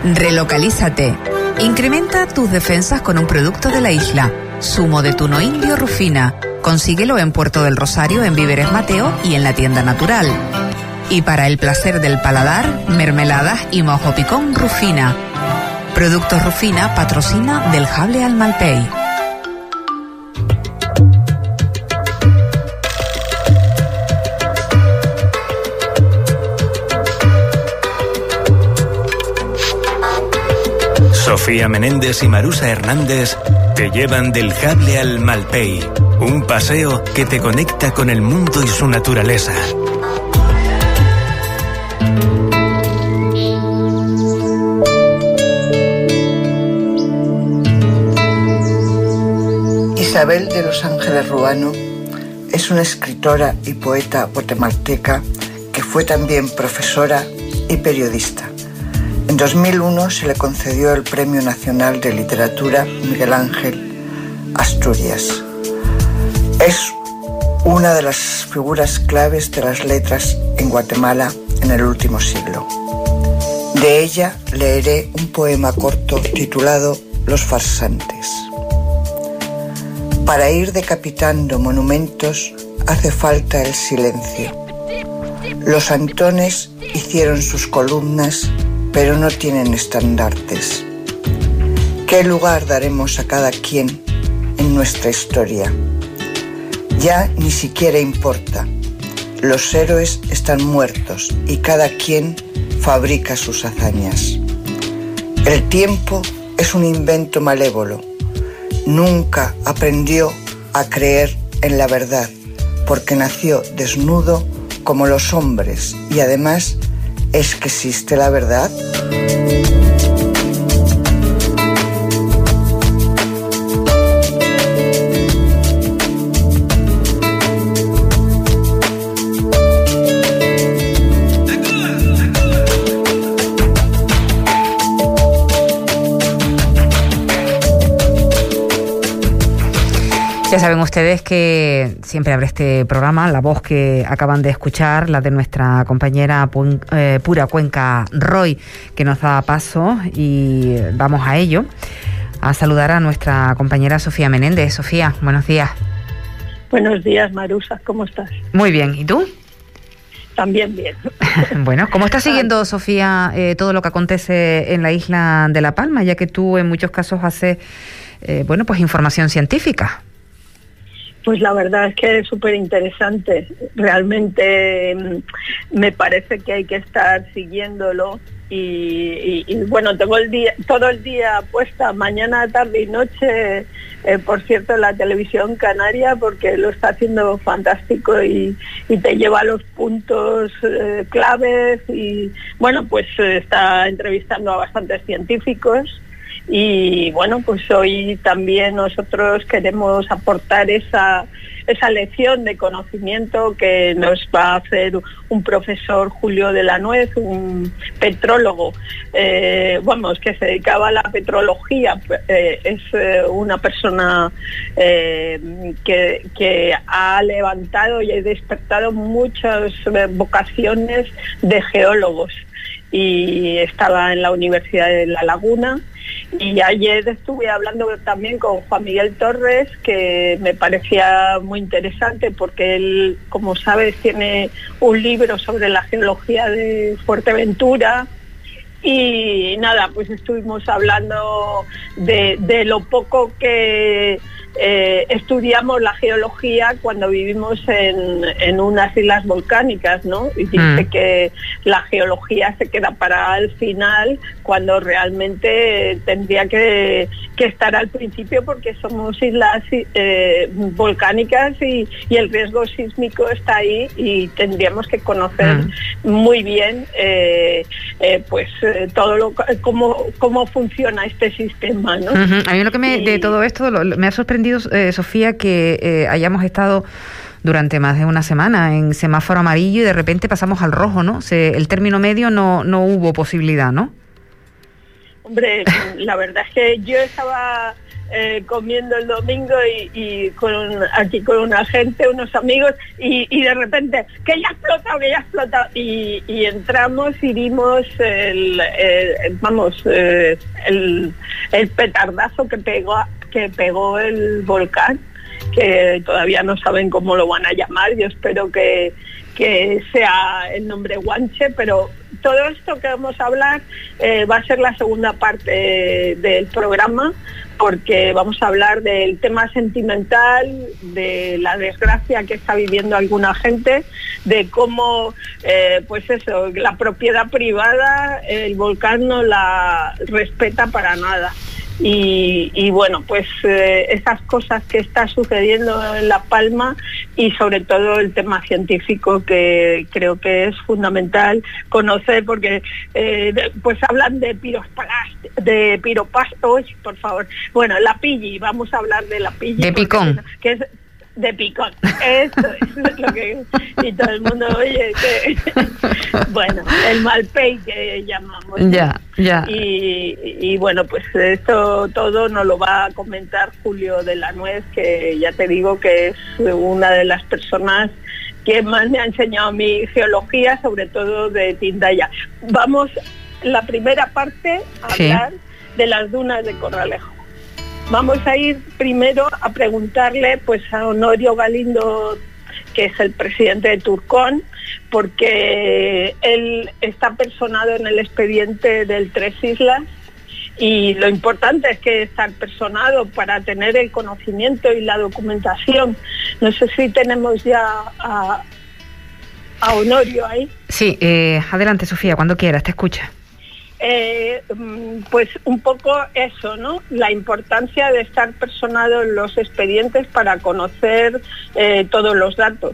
Relocalízate. Incrementa tus defensas con un producto de la isla. Zumo de tuno indio Rufina. Consíguelo en Puerto del Rosario, en Víveres Mateo y en la tienda Natural. Y para el placer del paladar, mermeladas y mojo picón Rufina. Productos Rufina patrocina del Jable al Malpey. Sofía Menéndez y Marusa Hernández te llevan del Jable al Malpey, un paseo que te conecta con el mundo y su naturaleza. Isabel de los Ángeles Ruano es una escritora y poeta guatemalteca que fue también profesora y periodista. En 2001 se le concedió el Premio Nacional de Literatura Miguel Ángel Asturias. Es una de las figuras claves de las letras en Guatemala en el último siglo. De ella leeré un poema corto titulado Los farsantes. Para ir decapitando monumentos hace falta el silencio. Los antones hicieron sus columnas, pero no tienen estandartes. ¿Qué lugar daremos a cada quien en nuestra historia? Ya ni siquiera importa. Los héroes están muertos y cada quien fabrica sus hazañas. El tiempo es un invento malévolo. Nunca aprendió a creer en la verdad, porque nació desnudo como los hombres y además, ¿es que existe la verdad? Ya saben ustedes que siempre abre este programa la voz que acaban de escuchar, la de nuestra compañera Pura Cuenca Roy, que nos da paso y vamos a ello, a saludar a nuestra compañera Sofía Menéndez. Sofía, buenos días. Buenos días, Marusa, ¿cómo estás? Muy bien, ¿y tú? También bien. Bueno, ¿cómo estás siguiendo, Sofía, todo lo que acontece en la isla de La Palma, ya que tú en muchos casos haces, pues información científica? Pues la verdad es que es súper interesante. Realmente me parece que hay que estar siguiéndolo y bueno, tengo todo el día puesta, mañana, tarde y noche, por cierto, en la televisión canaria, porque lo está haciendo fantástico y te lleva a los puntos claves y bueno, pues está entrevistando a bastantes científicos. Y bueno, pues hoy también nosotros queremos aportar esa lección de conocimiento que nos va a hacer un profesor, Julio de la Nuez, un petrólogo, que se dedicaba a la petrología. Es una persona que ha levantado y ha despertado muchas vocaciones de geólogos y estaba en la Universidad de La Laguna. Y ayer estuve hablando también con Juan Miguel Torres, que me parecía muy interesante porque él, como sabes, tiene un libro sobre la geología de Fuerteventura. Y nada, pues estuvimos hablando de lo poco que estudiamos la geología cuando vivimos en unas islas volcánicas, ¿no? Y dice que la geología se queda para el final cuando realmente tendría que estar al principio, porque somos islas volcánicas y el riesgo sísmico está ahí y tendríamos que conocer muy bien todo cómo funciona este sistema, ¿no? A mí lo que de todo esto me ha sorprendido, Sofía, que hayamos estado durante más de una semana en semáforo amarillo y de repente pasamos al rojo, ¿no? El término medio no hubo posibilidad, ¿no? Hombre, la verdad es que yo estaba comiendo el domingo y aquí con una gente, unos amigos, y de repente, que ya ha explotado, y entramos y vimos el petardazo que pegó el volcán, que todavía no saben cómo lo van a llamar. Yo espero que sea el nombre Guanche, pero todo esto que vamos a hablar va a ser la segunda parte del programa, porque vamos a hablar del tema sentimental, de la desgracia que está viviendo alguna gente, de cómo, la propiedad privada, el volcán no la respeta para nada. Y bueno, pues esas cosas que está sucediendo en La Palma, y sobre todo el tema científico, que creo que es fundamental conocer, porque pues hablan de piropastos, por favor. Bueno, la pilli, vamos a hablar de la pilli. De picón. Que es de picón, eso es lo que... Y todo el mundo oye que... Bueno, el Malpey que llamamos. Ya. Y bueno, pues esto todo nos lo va a comentar Julio de la Nuez, que ya te digo que es una de las personas que más me ha enseñado a mi geología, sobre todo de Tindaya. Vamos, la primera parte, a hablar de las dunas de Corralejo. Vamos a ir primero a preguntarle pues a Honorio Galindo, que es el presidente de Turcón, porque él está personado en el expediente del Tres Islas, y lo importante es que estar personado para tener el conocimiento y la documentación. No sé si tenemos ya a Honorio ahí. Sí, adelante, Sofía, cuando quieras, te escucha. Pues un poco eso, ¿no? La importancia de estar personado en los expedientes para conocer todos los datos.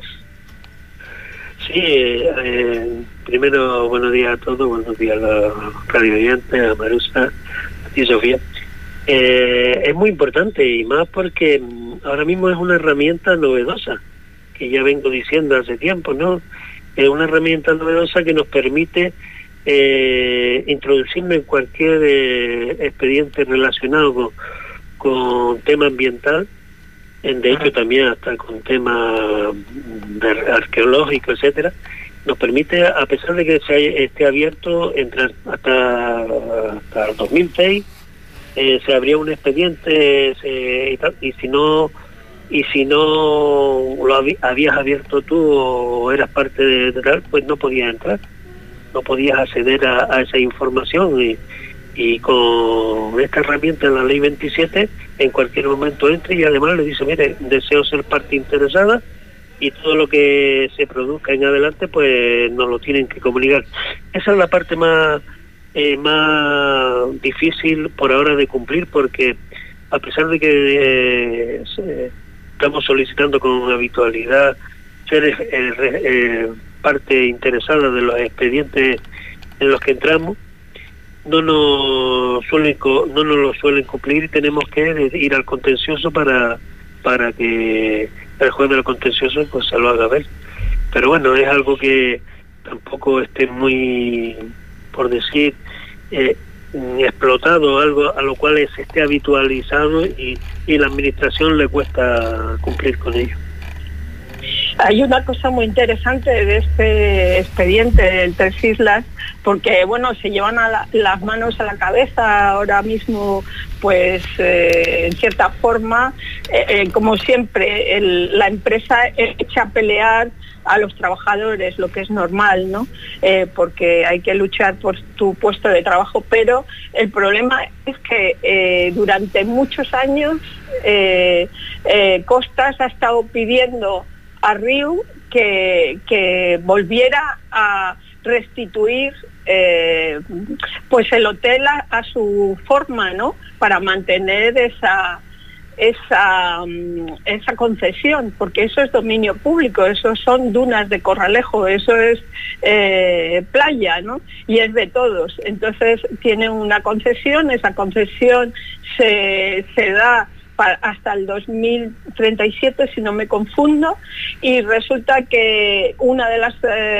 Sí, primero buenos días a todos, buenos días a los radioyentes, a Marusa, a ti, Sofía. Es muy importante, y más porque ahora mismo es una herramienta novedosa, que ya vengo diciendo hace tiempo, ¿no? Es una herramienta novedosa que nos permite introducirme en cualquier expediente relacionado con tema ambiental, de hecho también hasta con tema arqueológico, etcétera. Nos permite, a pesar de que esté abierto hasta el 2006, se abría un expediente, y si no lo habías abierto tú o eras parte de tal, pues no podías entrar, no podías acceder a esa información, y con esta herramienta, la ley 27, en cualquier momento entra y además le dice, mire, deseo ser parte interesada, y todo lo que se produzca en adelante pues nos lo tienen que comunicar. Esa es la parte más difícil por ahora de cumplir, porque a pesar de que estamos solicitando con habitualidad ser parte interesada de los expedientes en los que entramos, no nos lo suelen cumplir, y tenemos que ir al contencioso para que el juez del contencioso pues se lo haga ver. Pero bueno, es algo que tampoco esté muy, por decir, explotado, algo a lo cual se esté habitualizado, y la administración le cuesta cumplir con ello. Hay una cosa muy interesante de este expediente del Tres Islas, porque bueno, se llevan las manos a la cabeza ahora mismo, pues en cierta forma, como siempre, la empresa echa a pelear a los trabajadores, lo que es normal, ¿no? Porque hay que luchar por tu puesto de trabajo, pero el problema es que durante muchos años Costas ha estado pidiendo a Riu que volviera a restituir pues el hotel a su forma, ¿no? Para mantener esa concesión, porque eso es dominio público, eso son dunas de Corralejo, eso es playa, ¿no? Y es de todos. Entonces tienen una concesión, esa concesión se da hasta el 2037, si no me confundo, y resulta que una de las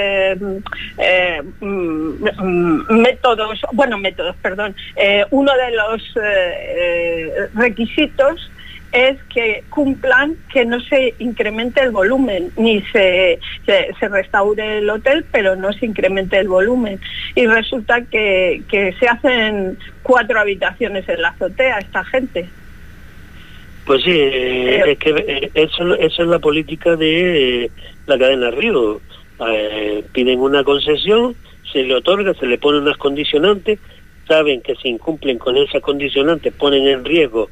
uno de los requisitos es que cumplan que no se incremente el volumen, ni se restaure el hotel, pero no se incremente el volumen. Y resulta que se hacen 4 habitaciones en la azotea esta gente. Pues sí, es que eso es la política de la cadena Río. Piden una concesión, se le otorga, se le ponen unas condicionantes, saben que si incumplen con esas condicionantes ponen en riesgo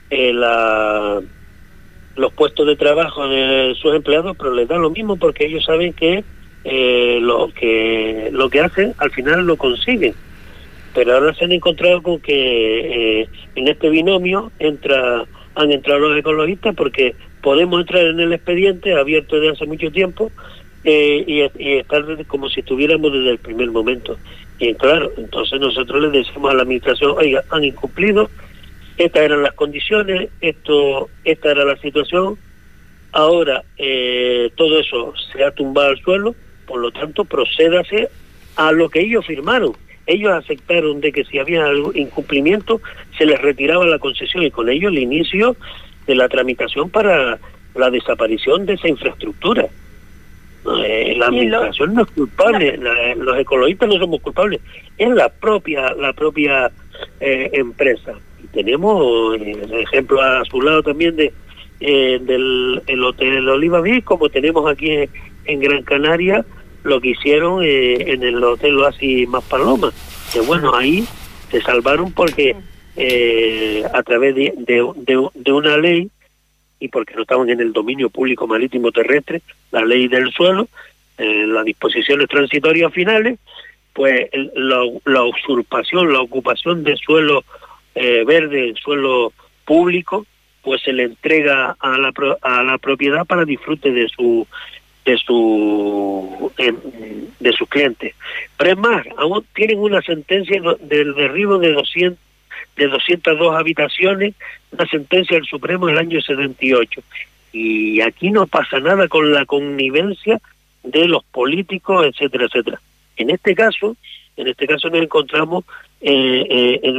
los puestos de trabajo de sus empleados, pero les da lo mismo porque ellos saben que lo que hacen al final lo consiguen. Pero ahora se han encontrado con que en este binomio han entrado los ecologistas, porque podemos entrar en el expediente abierto desde hace mucho tiempo y estar como si estuviéramos desde el primer momento. Y claro, entonces nosotros les decimos a la administración: oiga, han incumplido, estas eran las condiciones, esta era la situación, ahora todo eso se ha tumbado al suelo, por lo tanto procédase a lo que ellos firmaron. Ellos aceptaron de que si había algún incumplimiento se les retiraba la concesión, y con ello el inicio de la tramitación para la desaparición de esa infraestructura. La administración no es culpable, los ecologistas no somos culpables, es la propia empresa. Y tenemos el ejemplo a su lado también del Hotel Oliva Beach, como tenemos aquí en Gran Canaria lo que hicieron en el Hotel Oasis Maspalomas, que bueno, ahí se salvaron porque a través de una ley, y porque no estaban en el dominio público marítimo terrestre, la ley del suelo, las disposiciones transitorias finales, pues la usurpación, la ocupación de suelo verde, suelo público, pues se le entrega a la propiedad para disfrute de sus clientes. Pero es más, aún tienen una sentencia del derribo de 202 habitaciones, una sentencia del Supremo del año 78. Y aquí no pasa nada con la connivencia de los políticos, etcétera, etcétera. En este caso nos encontramos en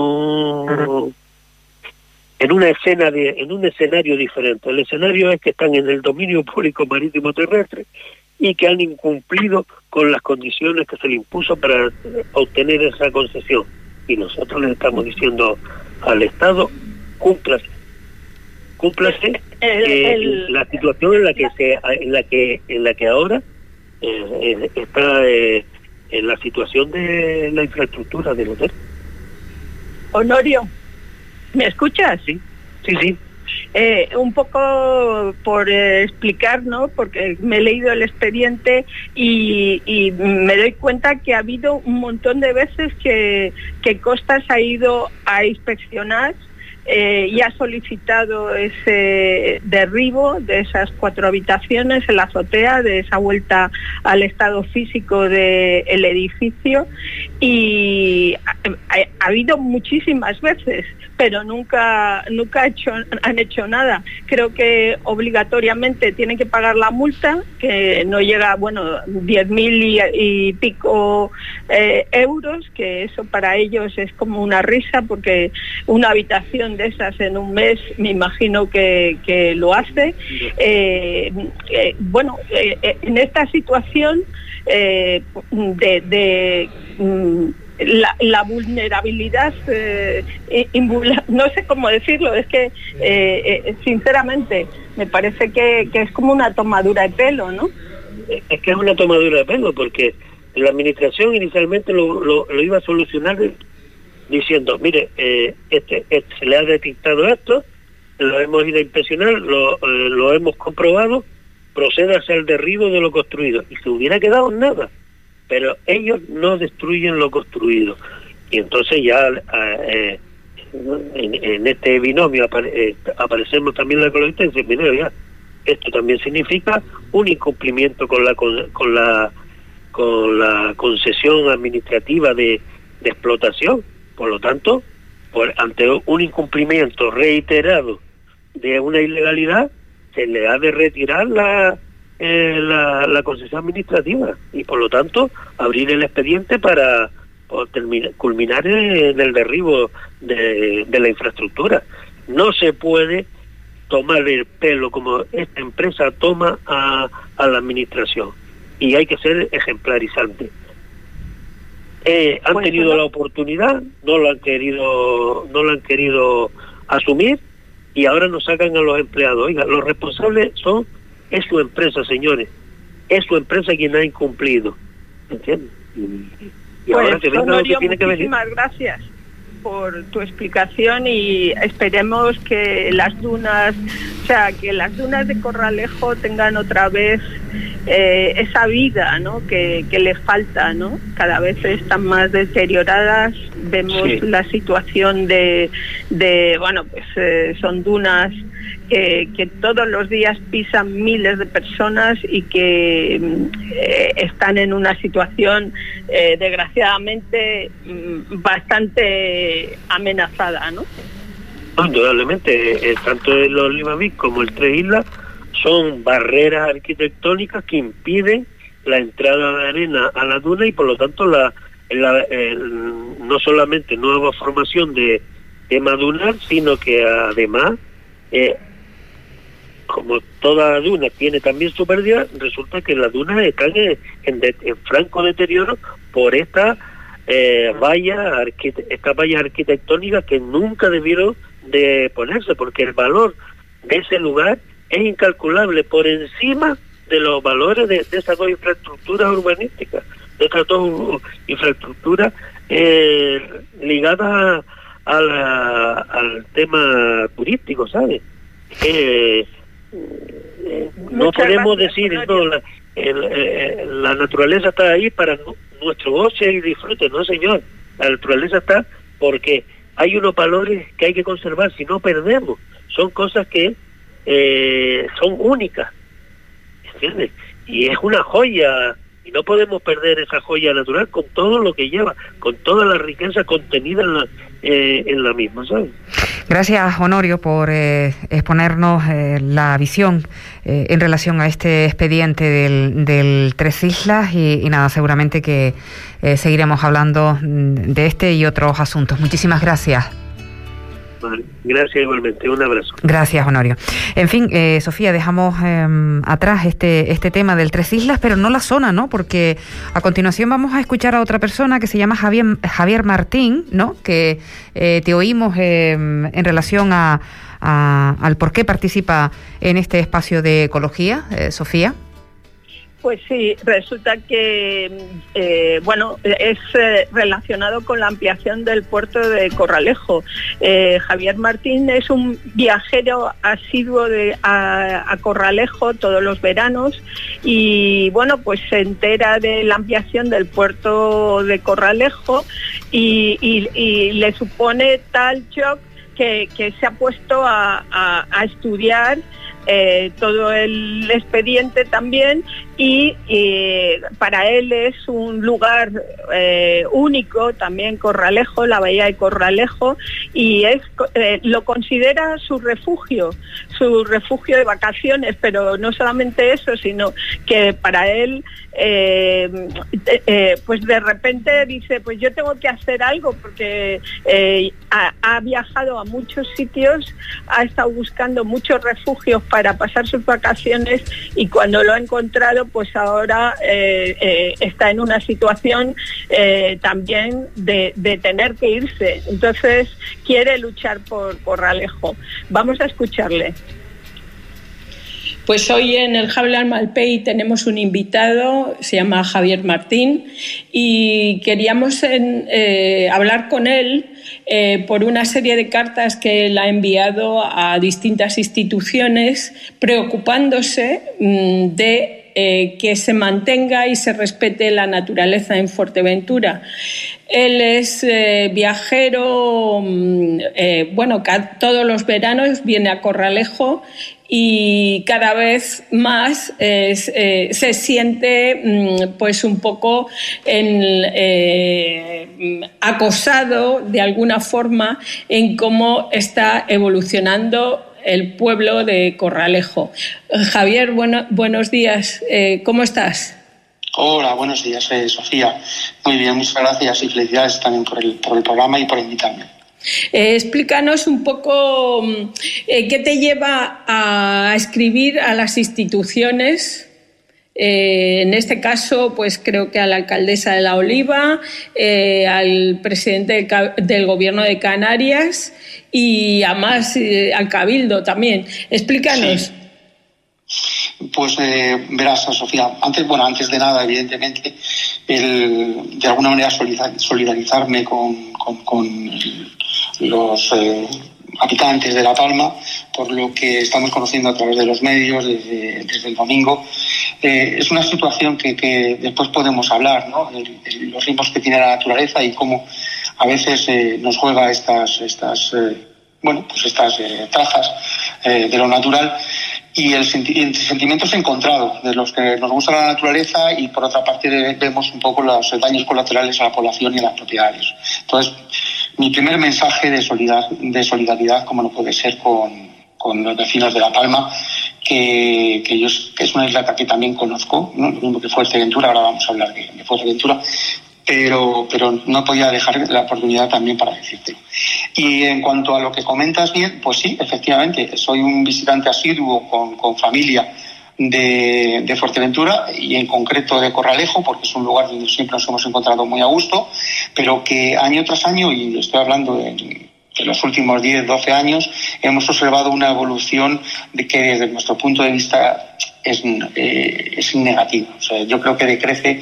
un escenario diferente. El escenario es que están en el dominio público marítimo terrestre y que han incumplido con las condiciones que se le impuso para obtener esa concesión. Y nosotros le estamos diciendo al Estado: cúmplase la situación en la que ahora está en la situación de la infraestructura del hotel. Honorio, ¿me escuchas? Sí. Un poco por explicar, ¿no? Porque me he leído el expediente y me doy cuenta que ha habido un montón de veces que Costas ha ido a inspeccionar y ha solicitado ese derribo de esas 4 habitaciones en la azotea, de esa vuelta al estado físico del edificio, y ha habido muchísimas veces, pero nunca han hecho nada. Creo que obligatoriamente tienen que pagar la multa, que no llega, 10.000 y pico euros, que eso para ellos es como una risa, porque una habitación de esas en un mes me imagino que lo hace. En esta situación la vulnerabilidad, no sé cómo decirlo, es que sinceramente me parece que es como una tomadura de pelo, ¿no? Es que es una tomadura de pelo, porque la administración inicialmente lo iba a solucionar diciendo: mire, se le ha detectado esto, lo hemos ido a inspeccionar, lo hemos comprobado, procédase al derribo de lo construido, y se hubiera quedado en nada. Pero ellos no destruyen lo construido, y entonces ya en este binomio aparecemos también la ecologista y dice: mire, ya, esto también significa un incumplimiento con la concesión administrativa de explotación. Por lo tanto, ante un incumplimiento reiterado de una ilegalidad, se le ha de retirar la concesión administrativa y por lo tanto abrir el expediente para culminar en el derribo de la infraestructura. No se puede tomar el pelo como esta empresa toma a la administración, y hay que ser ejemplarizante. Han tenido la oportunidad, no lo han querido asumir, y ahora nos sacan a los empleados. Oiga, los responsables es su empresa, señores, es su empresa quien ha incumplido, ¿entiendes? Y pues, ahora que venga lo que tiene que venir. Muchísimas gracias por tu explicación, y esperemos que las dunas de Corralejo tengan otra vez esa vida, ¿no?, que les falta, ¿no? Cada vez están más deterioradas. Vemos la situación de son dunas que todos los días pisan miles de personas y que están en una situación desgraciadamente bastante amenazada, ¿no? Indudablemente, tanto el Olivavic como el Tres Islas son barreras arquitectónicas que impiden la entrada de arena a la duna, y por lo tanto no solamente nueva formación de tema dunar, sino que además como toda duna tiene también su pérdida, resulta que las dunas están en franco deterioro por estas vallas arquitectónicas que nunca debieron de ponerse, porque el valor de ese lugar es incalculable por encima de los valores de esas dos infraestructuras urbanísticas, de estas dos infraestructuras ligadas al tema turístico, ¿sabes? No podemos decir, no, la naturaleza está ahí para nuestro goce y disfrute, no, señor. La naturaleza está porque hay unos valores que hay que conservar, si no perdemos. Son cosas que son únicas, ¿entiendes? Y es una joya, y no podemos perder esa joya natural con todo lo que lleva, con toda la riqueza contenida en la misma, ¿sabes? Gracias, Honorio, por exponernos la visión en relación a este expediente del Tres Islas, y nada, seguramente que seguiremos hablando de este y otros asuntos. Muchísimas gracias. Vale, gracias igualmente, un abrazo. Gracias, Honorio. En fin, Sofía, dejamos atrás este tema del Tres Islas, pero no la zona, ¿no? Porque a continuación vamos a escuchar a otra persona que se llama Javier Martín, ¿no? Que te oímos en relación al por qué participa en este espacio de ecología, Sofía. Pues sí, resulta que es relacionado con la ampliación del puerto de Corralejo. Javier Martín es un viajero asiduo a Corralejo todos los veranos, y pues se entera de la ampliación del puerto de Corralejo y le supone tal shock que se ha puesto a estudiar todo el expediente también, y para él es un lugar único también Corralejo, la bahía de Corralejo, y lo considera su refugio de vacaciones, pero no solamente eso, sino que para él pues de repente dice, pues yo tengo que hacer algo, porque ha viajado a muchos sitios, ha estado buscando muchos refugios para pasar sus vacaciones, y cuando lo ha encontrado, pues ahora está en una situación también de tener que irse. Entonces quiere luchar por Corralejo. Vamos a escucharle. Pues hoy en el Jable al Malpey tenemos un invitado, se llama Javier Martín, y queríamos hablar con él por una serie de cartas que él ha enviado a distintas instituciones preocupándose de que se mantenga y se respete la naturaleza en Fuerteventura. Él es viajero, todos los veranos viene a Corralejo, y cada vez más se siente pues un poco acosado de alguna forma en cómo está evolucionando el pueblo de Corralejo. Javier, buenos días. ¿Cómo estás? Hola, buenos días, Sofía. Muy bien, muchas gracias y felicidades también por el programa y por invitarme. Explícanos un poco qué te lleva a escribir a las instituciones. En este caso, pues creo que a la alcaldesa de La Oliva, al presidente del Gobierno de Canarias y además al Cabildo también. Explícanos. Sí. Pues verás, Sofía, antes de nada, evidentemente, de alguna manera solidarizarme con los habitantes de La Palma por lo que estamos conociendo a través de los medios desde el domingo. Es una situación que después podemos hablar, ¿no? Los ritmos que tiene la naturaleza y cómo a veces nos juega estas trazas de lo natural. Y el sentimiento es encontrado de los que nos gusta la naturaleza y por otra parte vemos un poco los daños colaterales a la población y a las propiedades. Entonces, mi primer mensaje de solidaridad, como no puede ser, con los vecinos de La Palma, que es una isla que también conozco, ¿no? Lo mismo que Fuerteventura, ahora vamos a hablar de Fuerteventura, pero no podía dejar la oportunidad también para decírtelo. Y en cuanto a lo que comentas bien, pues sí, efectivamente, soy un visitante asiduo con familia de Fuerteventura y en concreto de Corralejo, porque es un lugar donde siempre nos hemos encontrado muy a gusto, pero que año tras año, y estoy hablando de los últimos 10, 12 años, hemos observado una evolución de que desde nuestro punto de vista es negativa. O sea, yo creo que decrece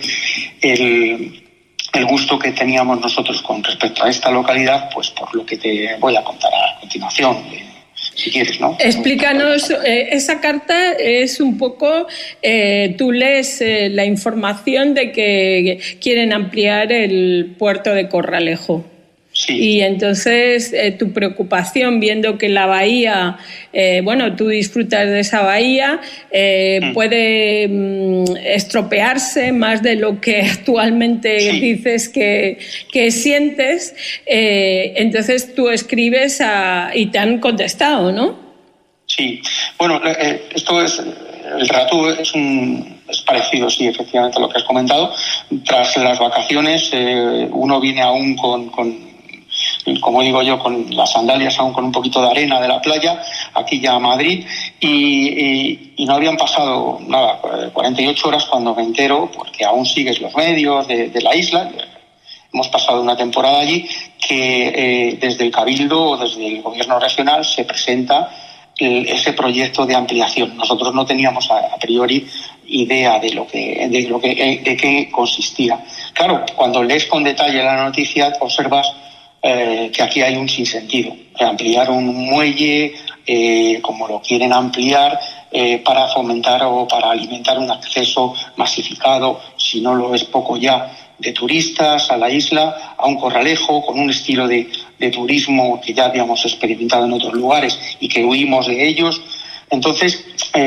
el gusto que teníamos nosotros con respecto a esta localidad, pues por lo que te voy a contar a continuación, si quieres, ¿no? Explícanos, esa carta es un poco, tú lees la información de que quieren ampliar el puerto de Corralejo. Sí. Y entonces tu preocupación, viendo que la bahía, tú disfrutas de esa bahía, puede estropearse más de lo que actualmente dices que sientes, entonces tú escribes y te han contestado, ¿no? Sí, bueno, esto es... El relato es parecido, sí, efectivamente, a lo que has comentado. Tras las vacaciones, uno viene aún como digo yo, con las sandalias aún con un poquito de arena de la playa, aquí ya a Madrid, y no habían pasado 48 horas cuando me entero, porque aún sigues los medios de la isla, hemos pasado una temporada allí, que desde el Cabildo o desde el Gobierno regional se presenta ese proyecto de ampliación. Nosotros no teníamos a priori idea de qué consistía. Claro, cuando lees con detalle la noticia observas que aquí hay un sinsentido. Ampliar un muelle como lo quieren ampliar para fomentar o para alimentar un acceso masificado, si no lo es poco ya, de turistas a la isla, a un Corralejo con un estilo de turismo que ya habíamos experimentado en otros lugares y que huimos de ellos. Entonces,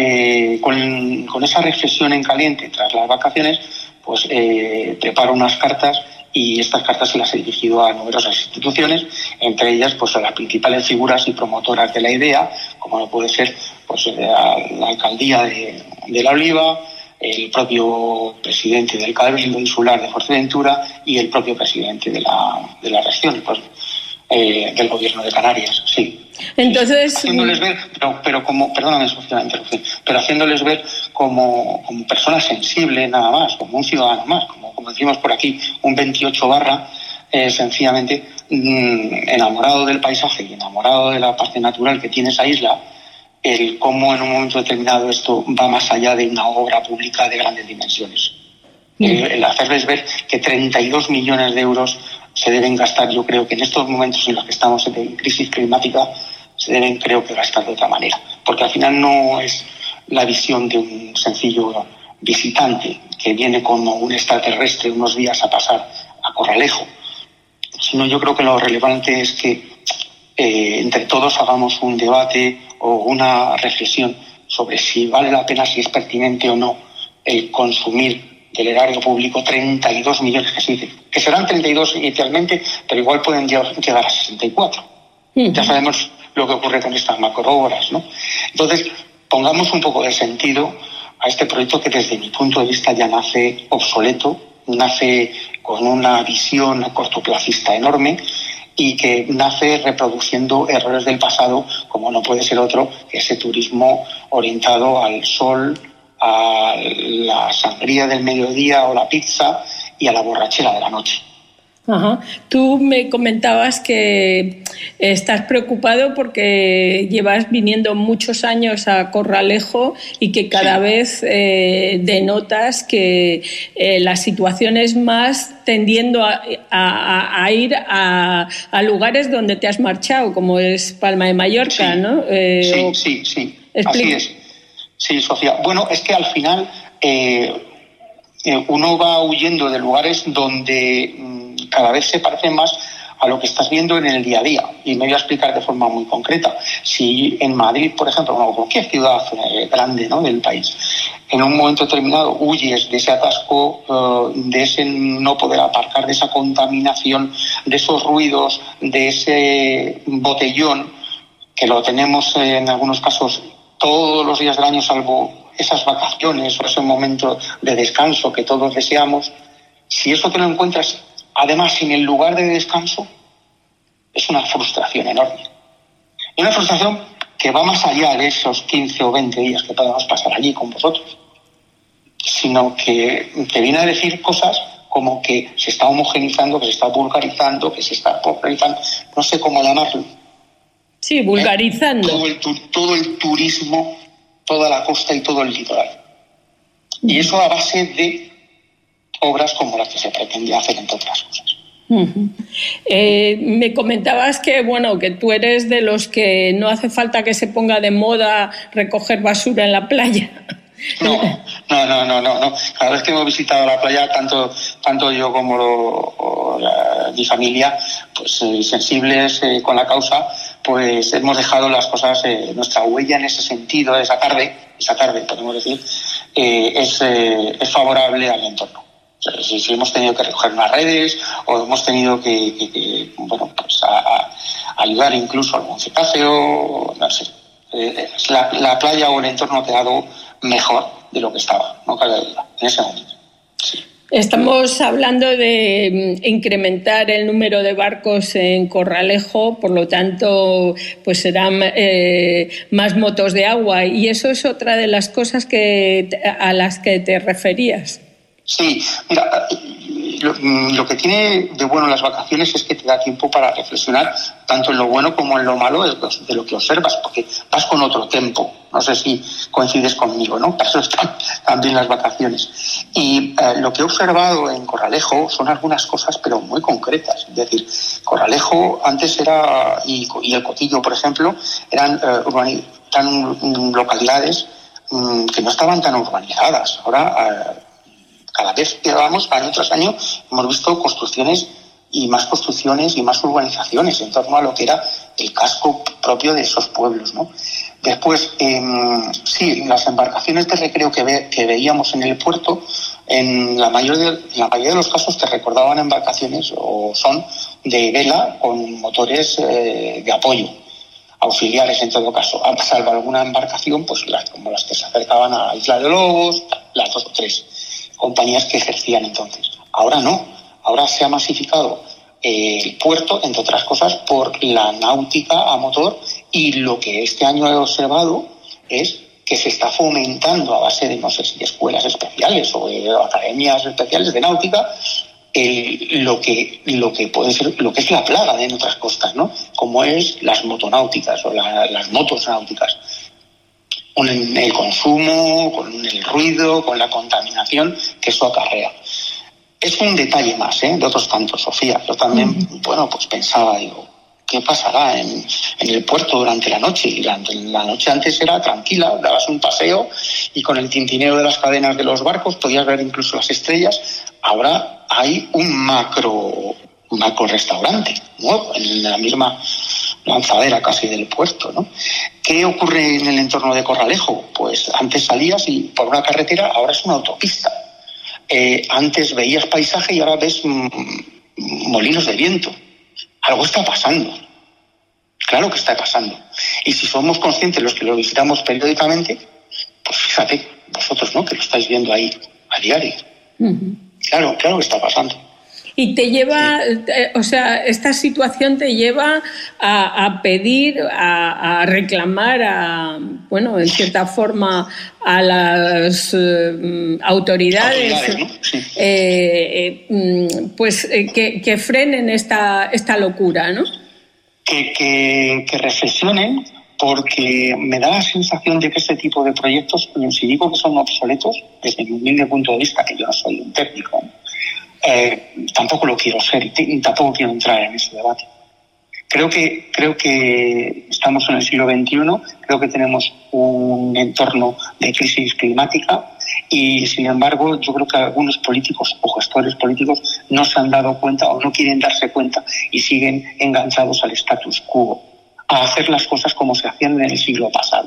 con esa reflexión en caliente tras las vacaciones, pues preparo unas cartas, y estas cartas se las he dirigido a numerosas instituciones, entre ellas pues a las principales figuras y promotoras de la idea, como no puede ser pues a la alcaldía de La Oliva, el propio presidente del Cabildo Insular de Fuerteventura y el propio presidente de la región, pues, del Gobierno de Canarias, sí. Entonces, haciéndoles ver, pero como, perdóname, Sofía, la interrupción, pero haciéndoles ver como persona sensible nada más, como un ciudadano más, como decimos por aquí, un 28 sencillamente enamorado del paisaje y enamorado de la parte natural que tiene esa isla, el cómo en un momento determinado esto va más allá de una obra pública de grandes dimensiones. El hacerles ver que 32 millones de euros se deben gastar, yo creo que en estos momentos en los que estamos en crisis climática, se deben, creo que, gastar de otra manera. Porque al final no es la visión de un sencillo visitante que viene como un extraterrestre unos días a pasar a Corralejo, sino yo creo que lo relevante es que entre todos hagamos un debate o una reflexión sobre si vale la pena, si es pertinente o no el consumir del erario público 32 millones, que se dice, que serán 32 inicialmente, pero igual pueden llegar a 64. Ya sabemos lo que ocurre con estas macroobras, ¿no? Entonces, pongamos un poco de sentido a este proyecto que desde mi punto de vista ya nace obsoleto, nace con una visión cortoplacista enorme y que nace reproduciendo errores del pasado, como no puede ser otro que ese turismo orientado al sol, a la sangría del mediodía o la pizza y a la borrachera de la noche. Ajá. Tú me comentabas que estás preocupado porque llevas viniendo muchos años a Corralejo y que cada vez denotas que la situación es más tendiendo a ir a lugares donde te has marchado, como es Palma de Mallorca, ¿no? Sí. Así es. Sí, Sofía. Bueno, es que al final uno va huyendo de lugares donde cada vez se parece más a lo que estás viendo en el día a día. Y me voy a explicar de forma muy concreta. Si en Madrid, por ejemplo, o cualquier ciudad grande, ¿no?, del país, en un momento determinado huyes de ese atasco, de ese no poder aparcar, de esa contaminación, de esos ruidos, de ese botellón, que lo tenemos en algunos casos todos los días del año, salvo esas vacaciones o ese momento de descanso que todos deseamos, si eso te lo encuentras además sin el lugar de descanso, es una frustración enorme. Y una frustración que va más allá de esos 15 o 20 días que podemos pasar allí con vosotros, sino que te viene a decir cosas como que se está homogenizando, que se está vulgarizando, que se está popularizando, no sé cómo llamarlo. Sí, vulgarizando. Todo el turismo, toda la costa y todo el litoral. Y eso a base de obras como las que se pretende hacer, entre otras cosas. Me comentabas que tú eres de los que no hace falta que se ponga de moda recoger basura en la playa. No. Cada vez que hemos visitado la playa, tanto yo como mi familia, pues sensibles con la causa, pues hemos dejado las cosas, nuestra huella en ese sentido, esa tarde podemos decir, es favorable al entorno. O sea, si hemos tenido que recoger unas redes o hemos tenido que ayudar incluso al reciclaje, no sé, la playa o el entorno ha quedado mejor de lo que estaba, no cabe duda, en ese momento. Sí. Estamos hablando de incrementar el número de barcos en Corralejo, por lo tanto, pues serán más motos de agua, y eso es otra de las cosas a las que te referías. Sí, mira, lo que tiene de bueno las vacaciones es que te da tiempo para reflexionar tanto en lo bueno como en lo malo de lo que observas, porque vas con otro tempo. No sé si coincides conmigo, ¿no? Para eso están también las vacaciones. Y lo que he observado en Corralejo son algunas cosas, pero muy concretas. Es decir, Corralejo antes era, y el Cotillo, por ejemplo, eran localidades que no estaban tan urbanizadas. Ahora, cada vez que vamos, año tras año, hemos visto construcciones y más urbanizaciones en torno a lo que era el casco propio de esos pueblos, ¿no? Después, sí, las embarcaciones de recreo que veíamos en el puerto, en la mayoría de los casos te recordaban embarcaciones, o son, de vela con motores de apoyo, auxiliares en todo caso, salvo alguna embarcación, pues como las que se acercaban a Isla de Lobos, las 2 o 3 compañías que ejercían entonces. Ahora no, ahora se ha masificado el puerto, entre otras cosas, por la náutica a motor, y lo que este año he observado es que se está fomentando a base de, no sé si escuelas especiales o academias especiales de náutica, lo que puede ser, lo que es la plaga en otras costas, ¿no? Como es las motonáuticas o las motos náuticas. Con el consumo, con el ruido, con la contaminación que eso acarrea. Es un detalle más, de otros tantos, Sofía. Yo también, pues pensaba, digo, ¿qué pasará en el puerto durante la noche? Y la noche antes era tranquila, dabas un paseo y con el tintineo de las cadenas de los barcos podías ver incluso las estrellas. Ahora hay un macro restaurante nuevo en la misma lanzadera casi del puerto, ¿no? ¿Qué ocurre en el entorno de Corralejo? Pues antes salías y por una carretera, ahora es una autopista. Antes veías paisaje y ahora ves molinos de viento. Algo está pasando. Claro que está pasando. Y si somos conscientes los que lo visitamos periódicamente, pues fíjate, vosotros, ¿no?, que lo estáis viendo ahí a diario. Uh-huh. Claro que está pasando. Y te lleva, esta situación te lleva a pedir, a reclamar, en cierta forma, a las autoridades, ¿no? Sí. Que frenen esta locura, ¿no? Que reflexionen, porque me da la sensación de que este tipo de proyectos, si digo que son obsoletos, desde mi humilde punto de vista, que yo no soy un técnico, tampoco lo quiero ser y tampoco quiero entrar en ese debate. Creo que estamos en el siglo XXI, creo que tenemos un entorno de crisis climática y, sin embargo, yo creo que algunos políticos o gestores políticos no se han dado cuenta o no quieren darse cuenta y siguen enganchados al status quo, a hacer las cosas como se hacían en el siglo pasado.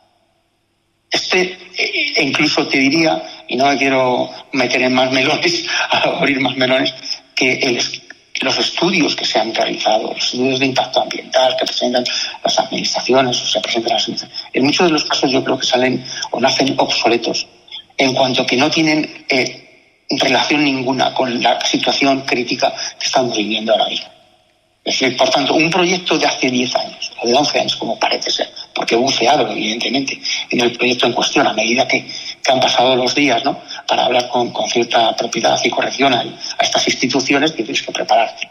Incluso te diría, y no me quiero meter en más melones, a abrir más melones, que los estudios que se han realizado, los estudios de impacto ambiental que presentan las administraciones o se presentan las administraciones, en muchos de los casos yo creo que salen o nacen obsoletos, en cuanto que no tienen relación ninguna con la situación crítica que estamos viviendo ahora mismo. Es decir, por tanto, un proyecto de hace 10 años, o de 11 años, como parece ser, porque he buceado, evidentemente, en el proyecto en cuestión a medida que han pasado los días, ¿no?, para hablar con cierta propiedad y corrección a estas instituciones que tienes que prepararte.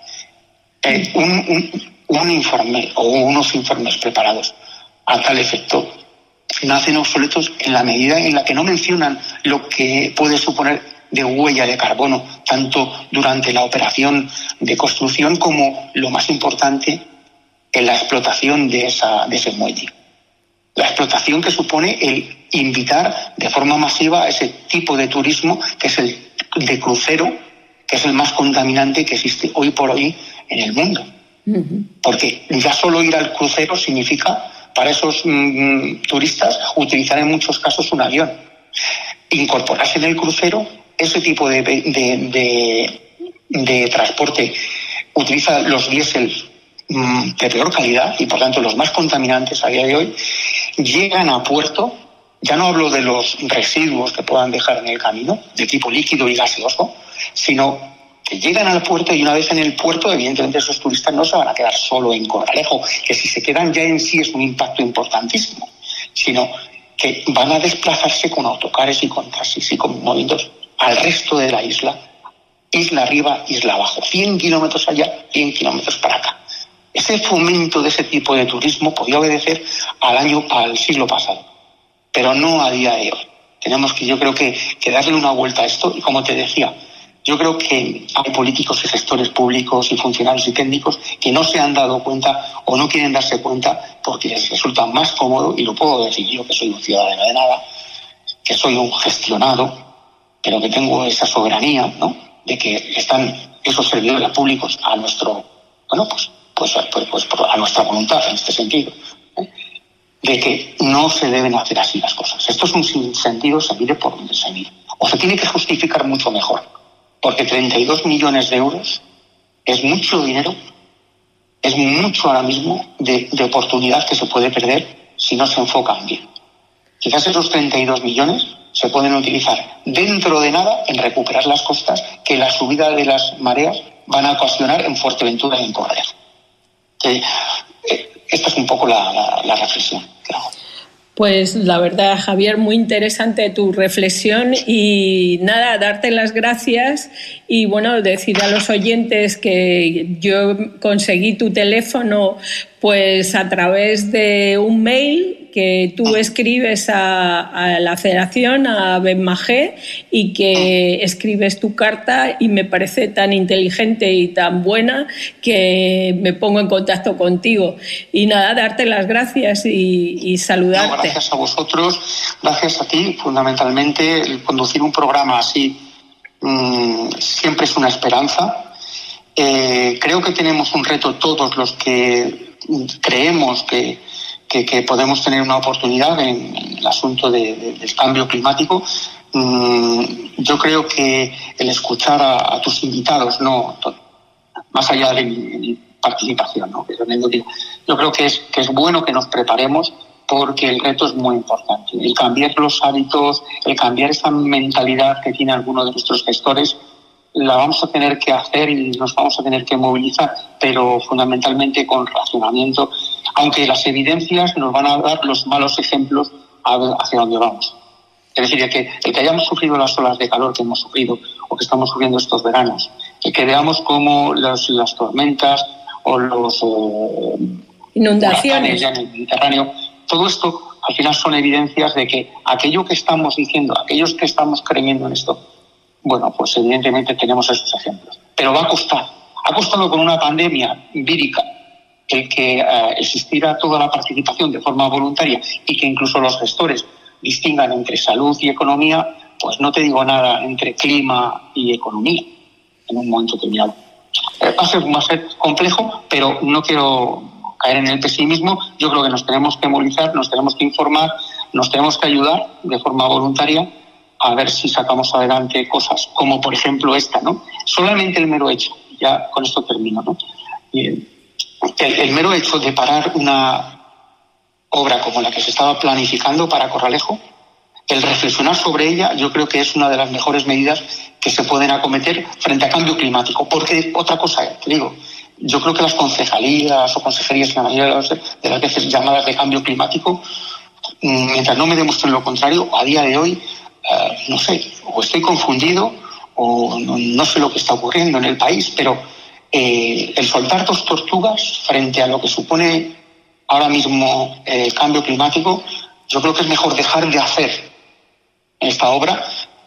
Un informe o unos informes preparados a tal efecto nacen obsoletos en la medida en la que no mencionan lo que puede suponer de huella de carbono, tanto durante la operación de construcción como, lo más importante, en la explotación de ese muelle. La explotación que supone el invitar de forma masiva a ese tipo de turismo, que es el de crucero, que es el más contaminante que existe hoy por hoy en el mundo. Uh-huh. Porque ya solo ir al crucero significa, para esos turistas, utilizar en muchos casos un avión. Incorporarse en el crucero, ese tipo de transporte utiliza los diésel de peor calidad y, por tanto, los más contaminantes a día de hoy, llegan a puerto. Ya no hablo de los residuos que puedan dejar en el camino, de tipo líquido y gaseoso, sino que llegan al puerto y, una vez en el puerto, evidentemente esos turistas no se van a quedar solo en Corralejo, que si se quedan ya en sí es un impacto importantísimo, sino que van a desplazarse con autocares y con taxis y con movimientos al resto de la isla arriba, isla abajo, 100 kilómetros allá, 100 kilómetros para acá. Ese fomento de ese tipo de turismo podía obedecer al siglo pasado, pero no a día de hoy. Tenemos que, yo creo que darle una vuelta a esto, y como te decía, yo creo que hay políticos y gestores públicos y funcionarios y técnicos que no se han dado cuenta o no quieren darse cuenta porque les resulta más cómodo, y lo puedo decir yo, que soy un ciudadano de nada, que soy un gestionado, pero que tengo esa soberanía, ¿no?, de que están esos servidores públicos a nuestro, a nuestra voluntad en este sentido, de que no se deben hacer así las cosas. Esto es un sinsentido, se mire por donde se mire. O se tiene que justificar mucho mejor, porque 32 millones de euros es mucho dinero, es mucho ahora mismo de oportunidad que se puede perder si no se enfocan bien. Quizás esos 32 millones se pueden utilizar dentro de nada en recuperar las costas que la subida de las mareas van a ocasionar en Fuerteventura y en Corralejo. Esta es un poco la reflexión que hago. Pues la verdad, Javier, muy interesante tu reflexión y nada, darte las gracias y bueno, decir a los oyentes que yo conseguí tu teléfono pues a través de un mail que tú escribes a la Federación, a BEMAGE, y que escribes tu carta y me parece tan inteligente y tan buena que me pongo en contacto contigo. Y nada, darte las gracias y saludarte. No, gracias a vosotros, gracias a ti, fundamentalmente. El conducir un programa así siempre es una esperanza. Creo que tenemos un reto todos los que creemos que podemos tener una oportunidad en el asunto del cambio climático. Yo creo que el escuchar a tus invitados, no más allá de participación, ¿no? Yo creo que es bueno que nos preparemos, porque el reto es muy importante. El cambiar los hábitos, el cambiar esa mentalidad que tiene alguno de nuestros gestores, la vamos a tener que hacer y nos vamos a tener que movilizar, pero fundamentalmente con razonamiento, aunque las evidencias nos van a dar los malos ejemplos hacia dónde vamos. Es decir, el que hayamos sufrido las olas de calor que hemos sufrido o que estamos sufriendo estos veranos, el que veamos cómo las tormentas o los inundaciones ya en el Mediterráneo, todo esto al final son evidencias de que aquello que estamos diciendo, aquellos que estamos creyendo en esto, bueno, pues evidentemente tenemos esos ejemplos. Pero va a costar. Ha costado con una pandemia vírica el que existiera toda la participación de forma voluntaria y que incluso los gestores distingan entre salud y economía, pues no te digo nada entre clima y economía en un momento determinado. Va a ser complejo, pero no quiero caer en el pesimismo. Yo creo que nos tenemos que movilizar, nos tenemos que informar, nos tenemos que ayudar de forma voluntaria a ver si sacamos adelante cosas como, por ejemplo, esta, ¿no? Solamente el mero hecho, ya con esto termino, ¿no? El mero hecho de parar una obra como la que se estaba planificando para Corralejo, el reflexionar sobre ella, yo creo que es una de las mejores medidas que se pueden acometer frente a cambio climático. Porque otra cosa, te digo, yo creo que las concejalías o consejerías, la mayoría de las veces llamadas de cambio climático, mientras no me demuestren lo contrario, a día de hoy, no sé, o estoy confundido o no sé lo que está ocurriendo en el país, pero el soltar dos tortugas frente a lo que supone ahora mismo el cambio climático, yo creo que es mejor dejar de hacer esta obra,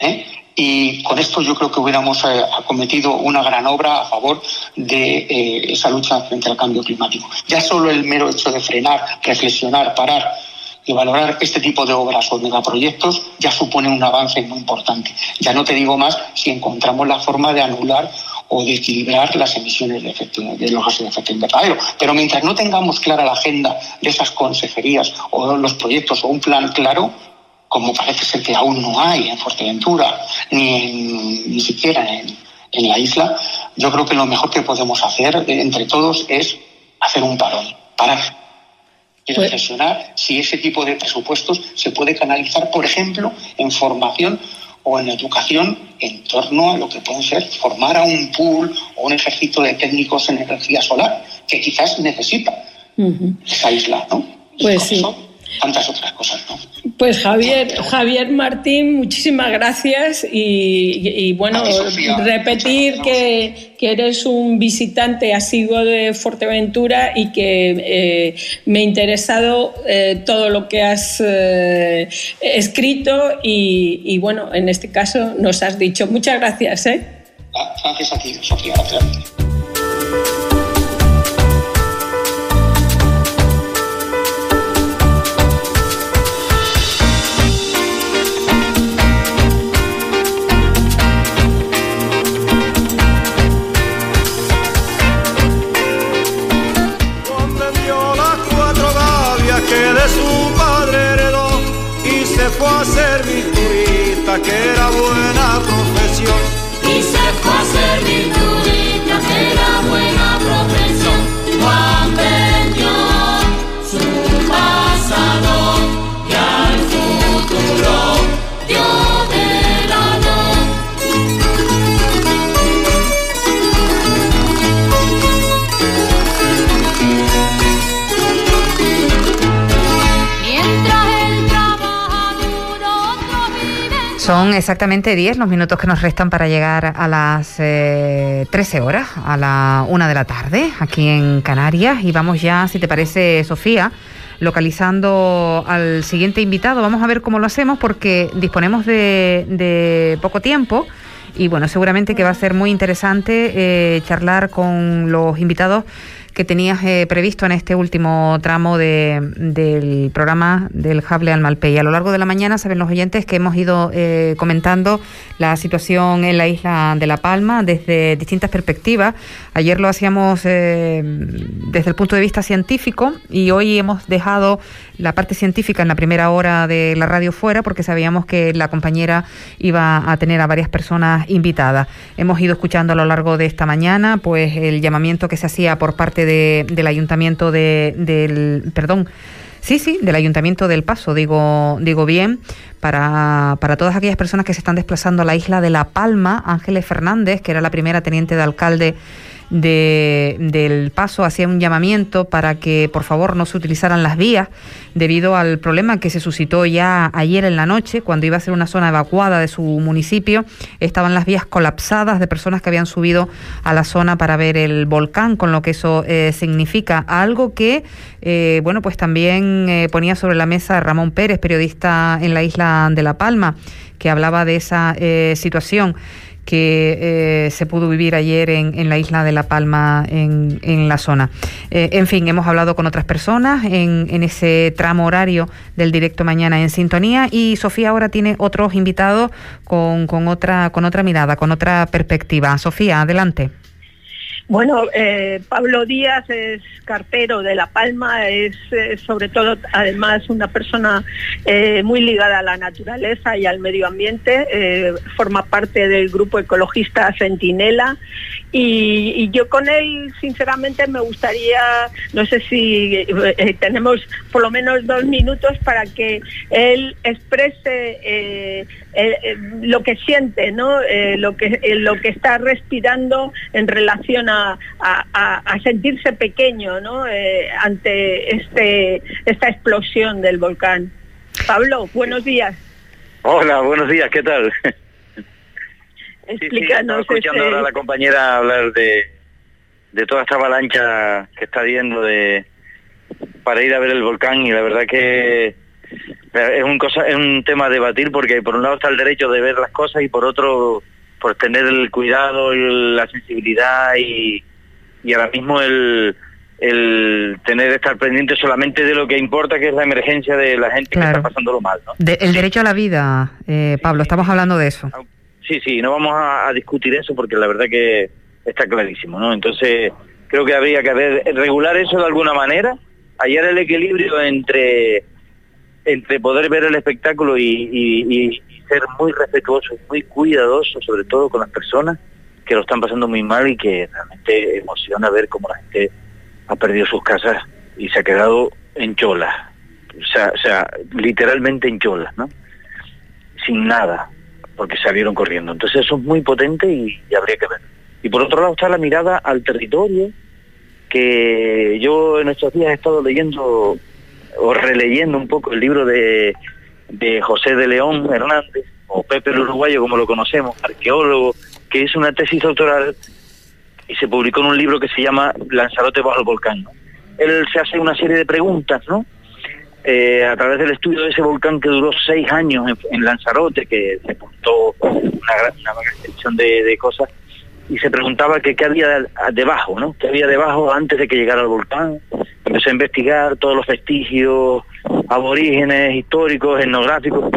y con esto yo creo que hubiéramos acometido una gran obra a favor de esa lucha frente al cambio climático. Ya solo el mero hecho de frenar, reflexionar, parar y valorar este tipo de obras o megaproyectos ya supone un avance muy importante. Ya no te digo más si encontramos la forma de anular o de equilibrar las emisiones de los gases de efecto invernadero. Pero mientras no tengamos clara la agenda de esas consejerías o los proyectos o un plan claro, como parece ser que aún no hay en Fuerteventura ni siquiera en la isla, yo creo que lo mejor que podemos hacer entre todos es hacer un parón, parar y reflexionar si ese tipo de presupuestos se puede canalizar, por ejemplo, en formación o en educación en torno a lo que pueden ser formar a un pool o un ejército de técnicos en energía solar, que quizás necesita esa isla, ¿no? Pues sí. Eso, tantas otras cosas, ¿no? Pues Javier Martín, muchísimas gracias y bueno, repetir que eres un visitante asiduo de Fuerteventura y que me ha interesado todo lo que has escrito y bueno, en este caso nos has dicho. Muchas gracias. Gracias a ti, Sofía. Gracias. Fue a ser mi turista, que era buena profesión. Y se fue a ser mi turista, que era buena profesión. Juan vendió su pasado y al futuro dio de lado. Son exactamente 10 los minutos que nos restan para llegar a las 13 horas, a la 1 de la tarde, aquí en Canarias. Y vamos ya, si te parece, Sofía, localizando al siguiente invitado. Vamos a ver cómo lo hacemos porque disponemos de poco tiempo. Y bueno, seguramente que va a ser muy interesante charlar con los invitados que tenías previsto en este último tramo del programa del Hable al Malpey. A lo largo de la mañana saben los oyentes que hemos ido comentando la situación en la isla de La Palma desde distintas perspectivas. Ayer lo hacíamos desde el punto de vista científico y hoy hemos dejado la parte científica en la primera hora de la radio fuera porque sabíamos que la compañera iba a tener a varias personas invitadas. Hemos ido escuchando a lo largo de esta mañana pues el llamamiento que se hacía por parte parte del Ayuntamiento del Ayuntamiento del Paso, digo bien, para todas aquellas personas que se están desplazando a la isla de La Palma. Ángeles Fernández, que era la primera teniente de alcalde del Paso, hacía un llamamiento para que por favor no se utilizaran las vías debido al problema que se suscitó ya ayer en la noche cuando iba a ser una zona evacuada de su municipio. Estaban las vías colapsadas de personas que habían subido a la zona para ver el volcán, con lo que eso significa. Algo que pues también ponía sobre la mesa Ramón Pérez, periodista en la isla de La Palma, que hablaba de esa situación que se pudo vivir ayer en la isla de La Palma, en la zona. En fin, hemos hablado con otras personas en ese tramo horario del directo Mañana en Sintonía, y Sofía ahora tiene otros invitados con otra mirada, con otra perspectiva. Sofía, adelante. Bueno, Pablo Díaz es cartero de La Palma, es sobre todo además una persona muy ligada a la naturaleza y al medio ambiente, forma parte del grupo ecologista Centinela, y yo con él sinceramente me gustaría, no sé si tenemos por lo menos 2 minutos para que él exprese lo que siente, ¿no? Lo que está respirando en relación a sentirse pequeño, ¿no? Ante esta explosión del volcán. Pablo, buenos días. Hola, buenos días, ¿qué tal? Explícanos. Estaba escuchando ahora a la compañera hablar de toda esta avalancha que está viendo para ir a ver el volcán, y la verdad que es un tema a debatir, porque por un lado está el derecho de ver las cosas y por otro por tener el cuidado y la sensibilidad y ahora mismo el estar pendiente solamente de lo que importa, que es la emergencia de la gente, claro, que está pasándolo mal, ¿no? El derecho a la vida, Pablo, estamos hablando de eso. Sí, no vamos a discutir eso porque la verdad que está clarísimo, ¿no? Entonces creo que habría que regular eso de alguna manera, hallar el equilibrio entre poder ver el espectáculo y ser muy respetuoso, muy cuidadoso, sobre todo con las personas que lo están pasando muy mal, y que realmente emociona ver cómo la gente ha perdido sus casas y se ha quedado en cholas, o sea, literalmente en cholas, ¿no? Sin nada, porque salieron corriendo. Entonces eso es muy potente y habría que ver. Y por otro lado está la mirada al territorio, que yo en estos días he estado leyendo o releyendo un poco el libro de José de León Hernández, o Pepe el Uruguayo como lo conocemos, arqueólogo, que hizo una tesis doctoral y se publicó en un libro que se llama Lanzarote bajo el volcán, ¿no? Él se hace una serie de preguntas, ¿no? A través del estudio de ese volcán que duró 6 años en Lanzarote, que se apuntó una vaga extensión de cosas, y se preguntaba qué había debajo, ¿no? ¿Qué había debajo antes de que llegara el volcán? Empezó a investigar todos los vestigios aborígenes, históricos, etnográficos.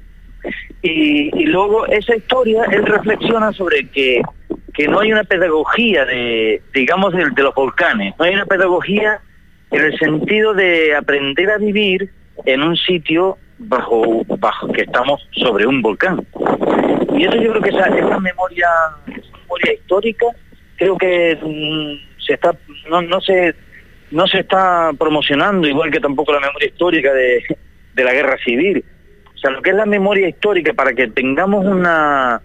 Y luego esa historia, él reflexiona sobre que no hay una pedagogía de los volcanes, no hay una pedagogía en el sentido de aprender a vivir en un sitio bajo que estamos sobre un volcán. Y eso yo creo que esa memoria histórica, creo que no se está promocionando, igual que tampoco la memoria histórica de la guerra civil. O sea, lo que es la memoria histórica, para que tengamos una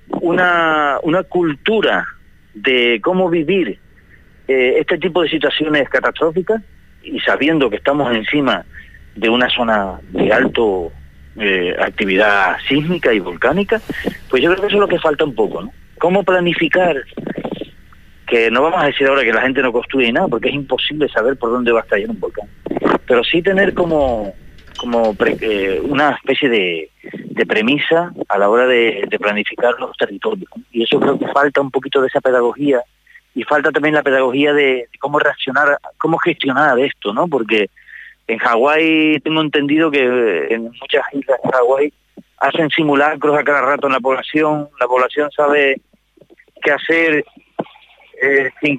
cultura de cómo vivir este tipo de situaciones catastróficas, y sabiendo que estamos encima de una zona de alto actividad sísmica y volcánica, pues yo creo que eso es lo que falta un poco, ¿no? ¿Cómo planificar? Que no vamos a decir ahora que la gente no construye nada, porque es imposible saber por dónde va a estallar un volcán, pero sí tener como una especie de premisa a la hora de planificar los territorios, ¿no? Y eso creo que falta un poquito de esa pedagogía, y falta también la pedagogía de cómo reaccionar, cómo gestionar esto, ¿no? Porque en Hawái tengo entendido que en muchas islas de Hawái hacen simulacros a cada rato en la población sabe qué hacer sin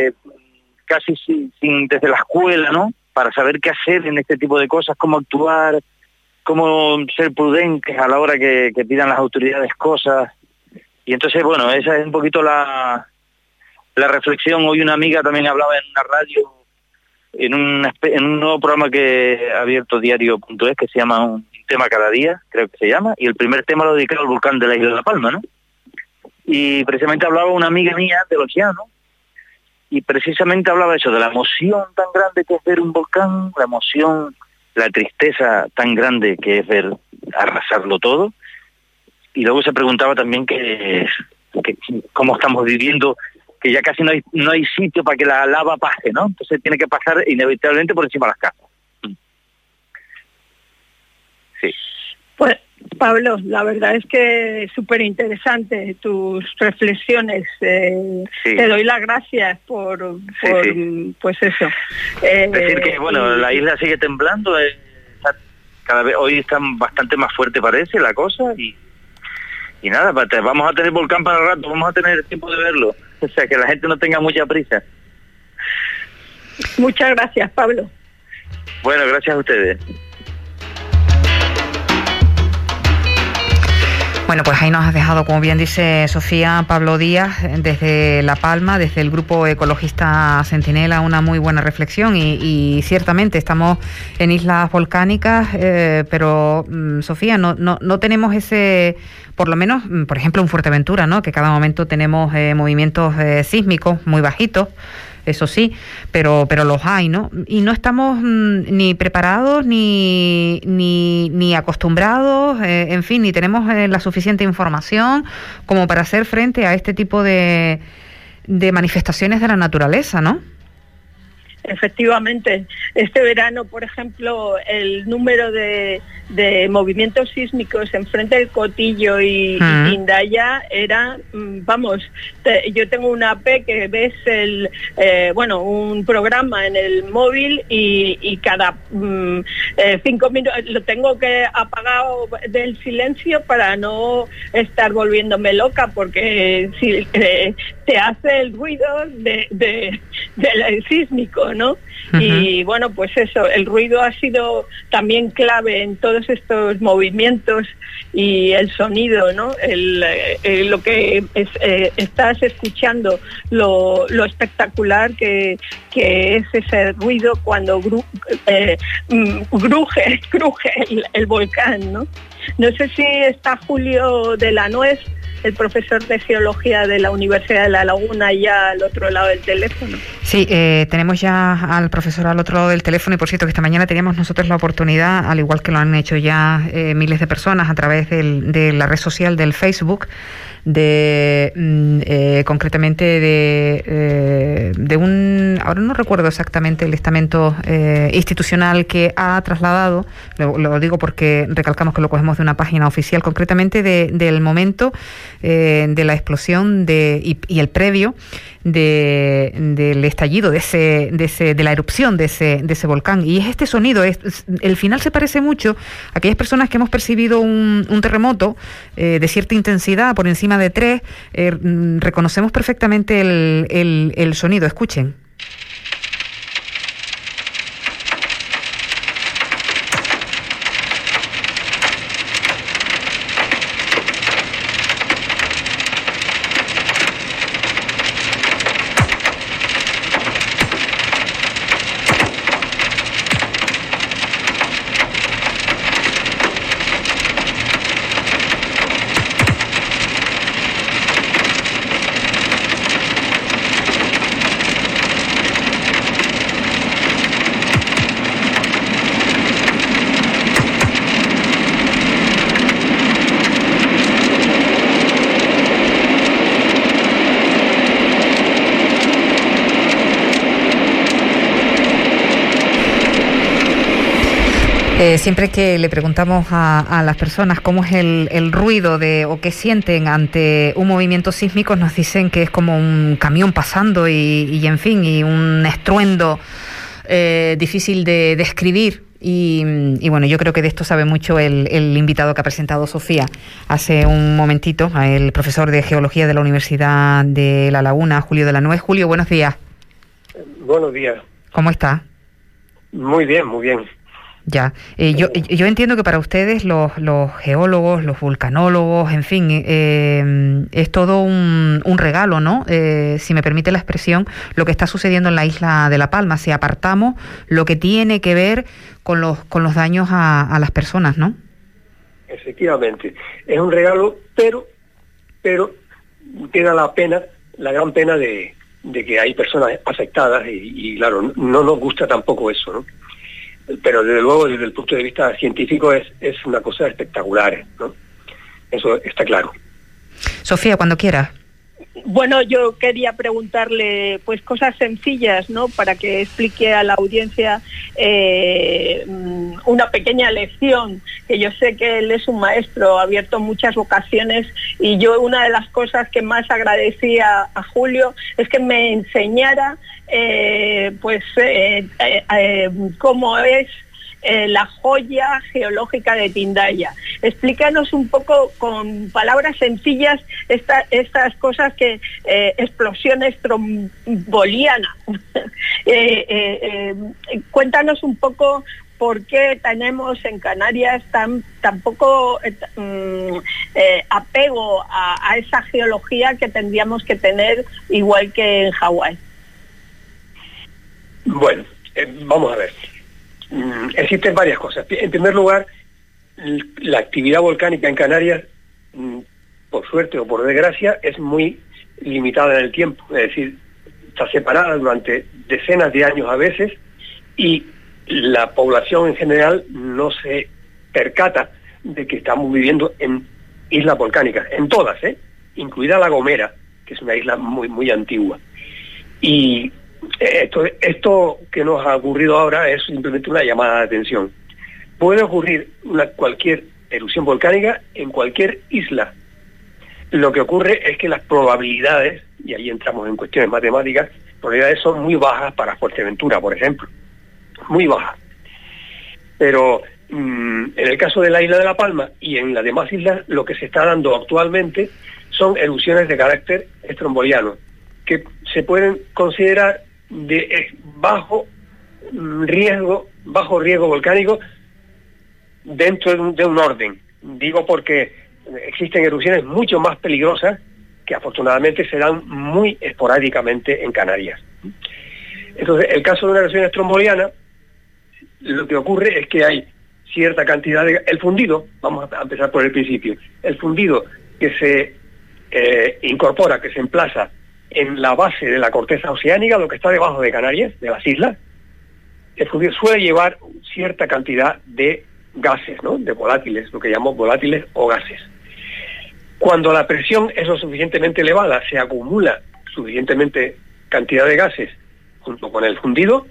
desde la escuela, ¿no? Para saber qué hacer en este tipo de cosas, cómo actuar, cómo ser prudentes a la hora que pidan las autoridades cosas. Y entonces, bueno, esa es un poquito la la reflexión. Hoy una amiga también hablaba en una radio, en un nuevo programa que ha abierto diario.es, que se llama Un tema cada día, creo que se llama, y el primer tema lo dedicado al volcán de la isla de La Palma, ¿no? Y precisamente hablaba una amiga mía de los llanos, y precisamente hablaba eso, de la emoción tan grande que es ver un volcán, la emoción, la tristeza tan grande que es ver arrasarlo todo, y luego se preguntaba también que cómo estamos viviendo, que ya casi no hay sitio para que la lava pase, ¿no? Entonces tiene que pasar inevitablemente por encima de las casas. Sí. Pues, Pablo, la verdad es que es súper interesante tus reflexiones. Sí. Te doy las gracias por pues eso. Decir que, bueno, la isla sigue temblando, cada vez hoy está bastante más fuerte parece la cosa, y nada, vamos a tener volcán para el rato, vamos a tener tiempo de verlo. O sea, que la gente no tenga mucha prisa. Muchas gracias, Pablo. Bueno, gracias a ustedes. Bueno, pues ahí nos has dejado, como bien dice Sofía, Pablo Díaz, desde La Palma, desde el grupo ecologista Centinela, una muy buena reflexión y ciertamente estamos en islas volcánicas, pero Sofía, no tenemos ese, por lo menos, por ejemplo, en Fuerteventura, ¿no? Que cada momento tenemos movimientos sísmicos muy bajitos. Eso sí, pero los hay, ¿no? Y no estamos ni preparados ni acostumbrados, en fin, ni tenemos la suficiente información como para hacer frente a este tipo de manifestaciones de la naturaleza, ¿no? Efectivamente, este verano, por ejemplo, el número de movimientos sísmicos enfrente del Cotillo y Quindaya era, yo tengo una AP que ves un programa en el móvil y cada 5 minutos lo tengo que apagado del silencio para no estar volviéndome loca, porque si te hace el ruido del sísmico, ¿no? Uh-huh. Y bueno, pues eso, el ruido ha sido también clave en todos estos movimientos, y el sonido, ¿no? Lo que estás escuchando, lo espectacular que es ese ruido cuando cruje el volcán, ¿no? No sé si está Julio de la Nuez, el profesor de geología de la Universidad de La Laguna, ya al otro lado del teléfono. Sí, tenemos ya al profesor al otro lado del teléfono, y por cierto que esta mañana teníamos nosotros la oportunidad, al igual que lo han hecho ya miles de personas a través de la red social del Facebook, concretamente de un, ahora no recuerdo exactamente el estamento institucional que ha trasladado, lo digo porque recalcamos que lo cogemos de una página oficial, concretamente del momento de la explosión y el previo del estallido de la erupción de ese volcán. Y es este sonido, el final se parece mucho a aquellas personas que hemos percibido un terremoto de cierta intensidad, por encima de 3, reconocemos perfectamente el sonido. Escuchen. Siempre que le preguntamos a las personas cómo es el ruido o qué sienten ante un movimiento sísmico, nos dicen que es como un camión pasando y en fin, y un estruendo difícil de describir. Y bueno, yo creo que de esto sabe mucho el invitado que ha presentado Sofía hace un momentito, el profesor de Geología de la Universidad de La Laguna, Julio de la Nuez. Julio, buenos días. Buenos días. ¿Cómo está? Muy bien, muy bien. Ya, yo entiendo que para ustedes los geólogos, los vulcanólogos, en fin, es todo un regalo, ¿no? Si me permite la expresión, lo que está sucediendo en la isla de La Palma, si apartamos lo que tiene que ver con los daños a las personas, ¿no? Efectivamente, es un regalo, pero queda la gran pena de que hay personas afectadas y claro, no nos gusta tampoco eso, ¿no? Pero desde luego desde el punto de vista científico es una cosa espectacular, ¿no? Eso está claro. Sofía, cuando quieras. Bueno, yo quería preguntarle pues cosas sencillas, ¿no? Para que explique a la audiencia una pequeña lección, que yo sé que él es un maestro, ha abierto muchas vocaciones, y yo una de las cosas que más agradecía a Julio es que me enseñara cómo es la joya geológica de Tindaya. Explícanos un poco con palabras sencillas estas cosas que explosiones trombolianas. Cuéntanos un poco por qué tenemos en Canarias tan poco apego a esa geología que tendríamos que tener igual que en Hawái. Bueno, vamos a ver. Existen varias cosas. En primer lugar, la actividad volcánica en Canarias, por suerte o por desgracia, es muy limitada en el tiempo. Es decir, está separada durante decenas de años a veces, y la población en general no se percata de que estamos viviendo en islas volcánicas, en todas, incluida La Gomera, que es una isla muy, muy antigua. Y esto que nos ha ocurrido ahora es simplemente una llamada de atención. Puede ocurrir cualquier erupción volcánica en cualquier isla. Lo que ocurre es que las probabilidades, y ahí entramos en cuestiones matemáticas, las probabilidades son muy bajas para Fuerteventura, por ejemplo. Muy bajas. Pero en el caso de la isla de La Palma y en las demás islas, lo que se está dando actualmente son erupciones de carácter estromboliano, que se pueden considerar de bajo riesgo volcánico dentro de un orden. Digo porque existen erupciones mucho más peligrosas que afortunadamente se dan muy esporádicamente en Canarias. Entonces, el caso de una erupción estromboliana, lo que ocurre es que hay cierta cantidad de... El fundido, vamos a empezar por el principio, el fundido que se incorpora, que se emplaza en la base de la corteza oceánica, lo que está debajo de Canarias, de las islas, el fundido suele llevar cierta cantidad de gases, ¿no? De volátiles, lo que llamamos volátiles o gases. Cuando la presión es lo suficientemente elevada, se acumula suficientemente cantidad de gases junto con el fundido,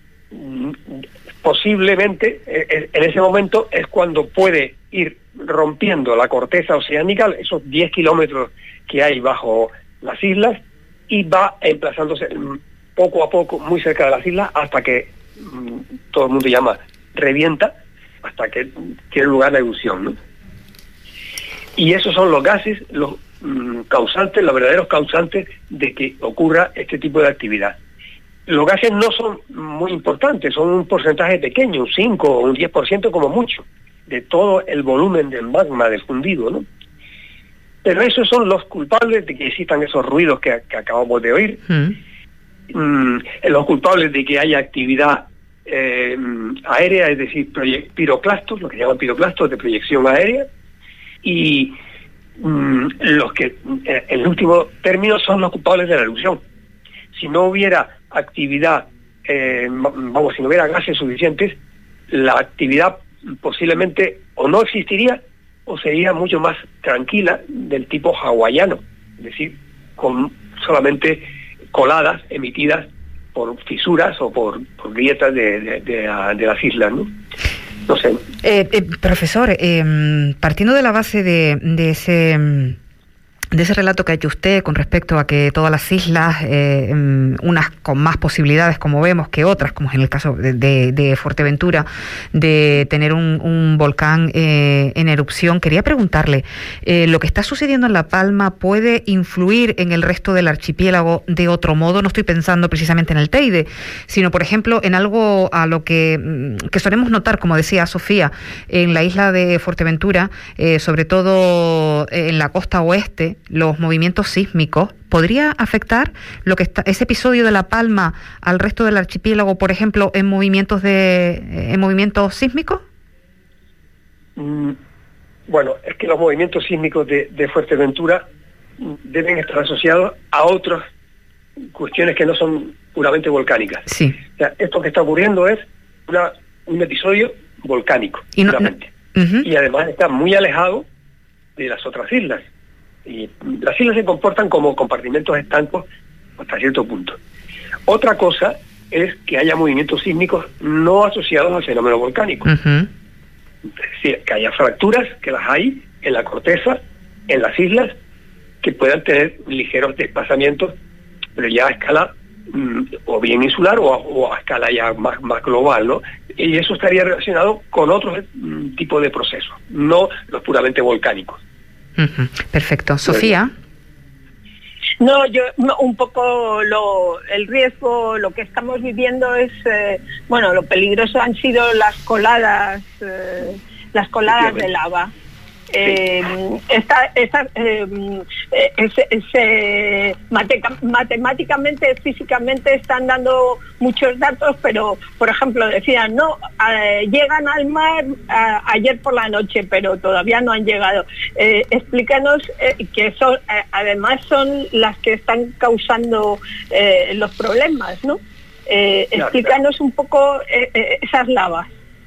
posiblemente en ese momento es cuando puede ir rompiendo la corteza oceánica, esos 10 kilómetros que hay bajo las islas, y va emplazándose poco a poco muy cerca de las islas hasta que todo el mundo llama revienta, hasta que tiene lugar la erupción, ¿no? Y esos son los gases, los causantes, los verdaderos causantes de que ocurra este tipo de actividad. Los gases no son muy importantes, son un porcentaje pequeño, un 5 o un 10% como mucho, de todo el volumen del magma del fundido, ¿no? Pero esos son los culpables de que existan esos ruidos que acabamos de oír, los culpables de que haya actividad aérea, es decir, piroclastos, lo que llaman piroclastos de proyección aérea, y los que en último término son los culpables de la erupción. Si no hubiera actividad, si no hubiera gases suficientes, la actividad posiblemente o no existiría o sería mucho más tranquila, del tipo hawaiano, es decir, con solamente coladas emitidas por fisuras o por grietas de las islas, ¿no? No sé. Profesor, partiendo de la base de de ese relato que ha hecho usted con respecto a que todas las islas, unas con más posibilidades, como vemos, que otras, como es en el caso de Fuerteventura, de tener un volcán en erupción, quería preguntarle, ¿lo que está sucediendo en La Palma puede influir en el resto del archipiélago de otro modo? No estoy pensando precisamente en el Teide, sino, por ejemplo, en algo a lo que solemos notar, como decía Sofía, en la isla de Fuerteventura, sobre todo en la costa oeste, los movimientos sísmicos. ¿Podría afectar ese episodio de La Palma al resto del archipiélago, por ejemplo, en movimientos sísmicos? Bueno, es que los movimientos sísmicos de Fuerteventura deben estar asociados a otras cuestiones que no son puramente volcánicas. Sí. O sea, esto que está ocurriendo es un episodio volcánico, y y además está muy alejado de las otras islas. Y las islas se comportan como compartimentos estancos hasta cierto punto. Otra cosa es que haya movimientos sísmicos no asociados al fenómeno volcánico. Es decir, que haya fracturas, que las hay en la corteza, en las islas, que puedan tener ligeros desplazamientos, pero ya a escala o bien insular o a escala ya más global, ¿no? Y eso estaría relacionado con otro tipo de procesos, no los puramente volcánicos. Perfecto. Sofía. No, yo un poco el riesgo, lo que estamos viviendo es, lo peligroso han sido las coladas de lava. Matemáticamente, físicamente están dando muchos datos, pero por ejemplo decían llegan al mar ayer por la noche, pero todavía no han llegado. Explícanos que son además son las que están causando los problemas, ¿no? Explícanos un poco esas lavas.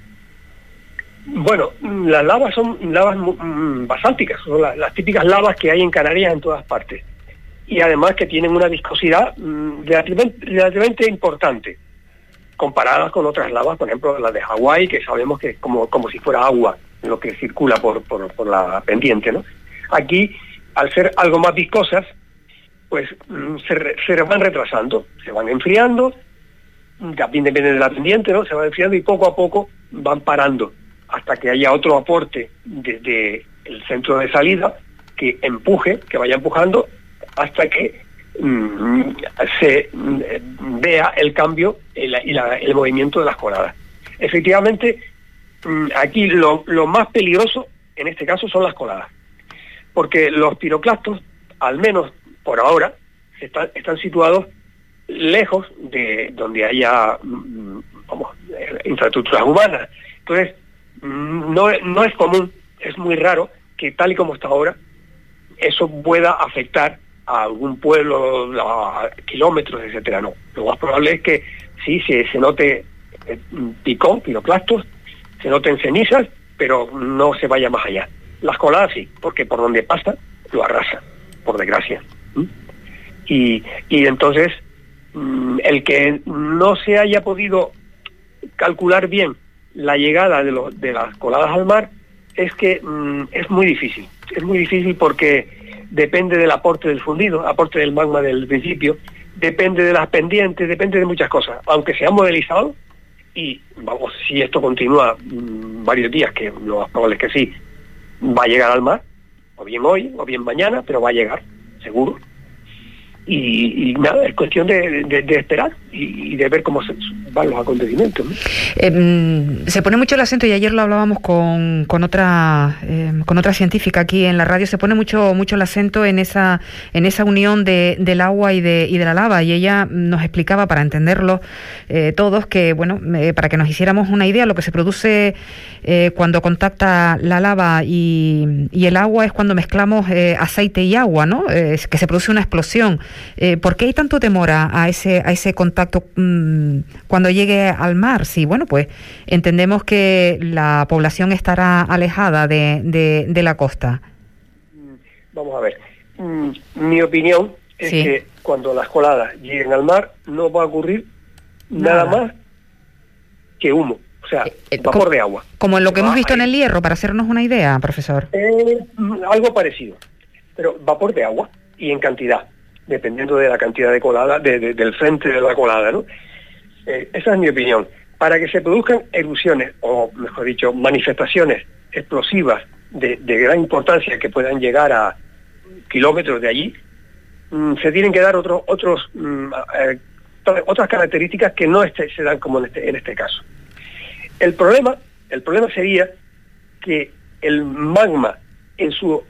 Bueno, las lavas son lavas basálticas, son las típicas lavas que hay en Canarias en todas partes. Y además que tienen una viscosidad relativamente importante, comparadas con otras lavas, por ejemplo las de Hawái, que sabemos que es como si fuera agua lo que circula por la pendiente, ¿no? Aquí, al ser algo más viscosas, pues se van retrasando, se van enfriando, también depende de la pendiente, ¿no? Se van enfriando y poco a poco van parando, hasta que haya otro aporte desde el centro de salida que vaya empujando hasta que se vea el cambio y el movimiento de las coladas. Efectivamente, aquí lo más peligroso en este caso son las coladas, porque los piroclastos, al menos por ahora, están situados lejos de donde haya infraestructuras humanas. Entonces, no es común, es muy raro que tal y como está ahora, eso pueda afectar a algún pueblo a kilómetros, etcétera. No, lo más probable es que sí se note piroclastos, se noten cenizas, pero no se vaya más allá. Las coladas sí, porque por donde pasa lo arrasa, por desgracia. Y entonces el que no se haya podido calcular bien la llegada de las coladas al mar es que es muy difícil porque depende del aporte del fundido, aporte del magma del principio, depende de las pendientes, depende de muchas cosas, aunque se ha modelizado y si esto continúa varios días, que lo más probable es que sí, va a llegar al mar, o bien hoy, o bien mañana, pero va a llegar, seguro. Y nada, es cuestión de esperar y de ver cómo van los acontecimientos, ¿no? Se pone mucho el acento, y ayer lo hablábamos con otra científica aquí en la radio, se pone mucho el acento en esa unión del agua y de la lava, y ella nos explicaba, para entenderlo todos, que para que nos hiciéramos una idea, lo que se produce cuando contacta la lava y el agua es cuando mezclamos aceite y agua, ¿no? Es que se produce una explosión. ¿Por qué hay tanto temor a ese contacto cuando llegue al mar? Sí, pues entendemos que la población estará alejada de la costa. Vamos a ver. Mi opinión es que cuando las coladas lleguen al mar no va a ocurrir nada más que humo, o sea, vapor de agua. Como en lo que hemos visto en el Hierro, para hacernos una idea, profesor. Algo parecido. pero vapor de agua y en cantidad, dependiendo de la cantidad de colada, del frente de la colada, ¿no? Esa es mi opinión. Para que se produzcan erupciones, o mejor dicho, manifestaciones explosivas de gran importancia que puedan llegar a kilómetros de allí, se tienen que dar otras características que no se dan como en este caso. El problema sería que el magma en su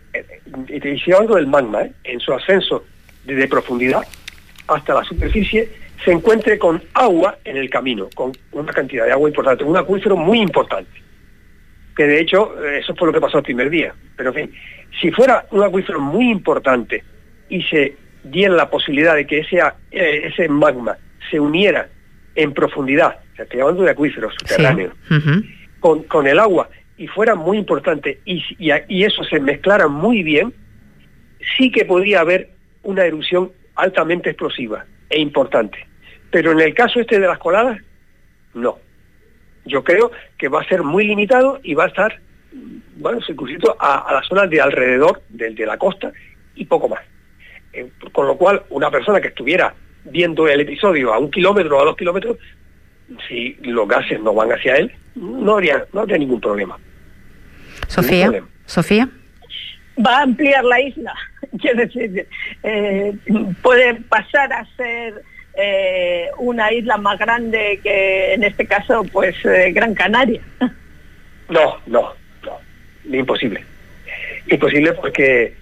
ascenso desde profundidad hasta la superficie se encuentre con agua en el camino, con una cantidad de agua importante, un acuífero muy importante, que de hecho eso fue lo que pasó el primer día. Pero en fin, si fuera un acuífero muy importante y se diera la posibilidad de que ese magma se uniera en profundidad, o sea, estoy hablando de acuíferos subterráneos, sí. con el agua, y fuera muy importante, y eso se mezclara muy bien, sí que podría haber una erupción altamente explosiva e importante. Pero en el caso de las coladas, no. Yo creo que va a ser muy limitado y va a estar, circunscrito a las zonas de alrededor de la costa y poco más. Con lo cual, una persona que estuviera viendo el episodio a 1 kilómetro o a 2 kilómetros, si los gases no van hacia él, no habría ningún problema. Sofía. Va a ampliar la isla, quiero decir, puede pasar a ser una isla más grande que, en este caso, pues Gran Canaria. No, imposible porque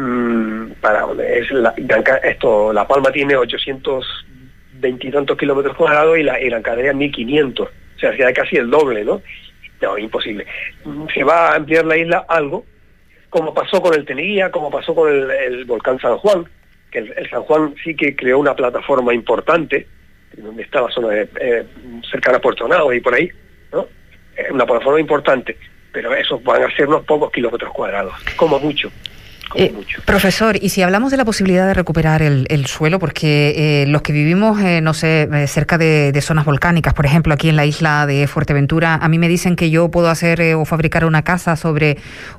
La Palma tiene 820 y tantos kilómetros cuadrados y Gran Canaria 1500, o sea, sería casi el doble, ¿no? No, imposible. Se va a ampliar la isla algo, como pasó con el Teneguía, como pasó con el volcán San Juan, que el San Juan sí que creó una plataforma importante, donde está la zona cercana a Puerto Naos y por ahí, ¿no? Una plataforma importante, pero esos van a ser unos pocos kilómetros cuadrados, como mucho. Profesor, y si hablamos de la posibilidad de recuperar el suelo, porque los que vivimos, cerca de zonas volcánicas, por ejemplo, aquí en la isla de Fuerteventura, a mí me dicen que yo puedo hacer o fabricar una casa sobre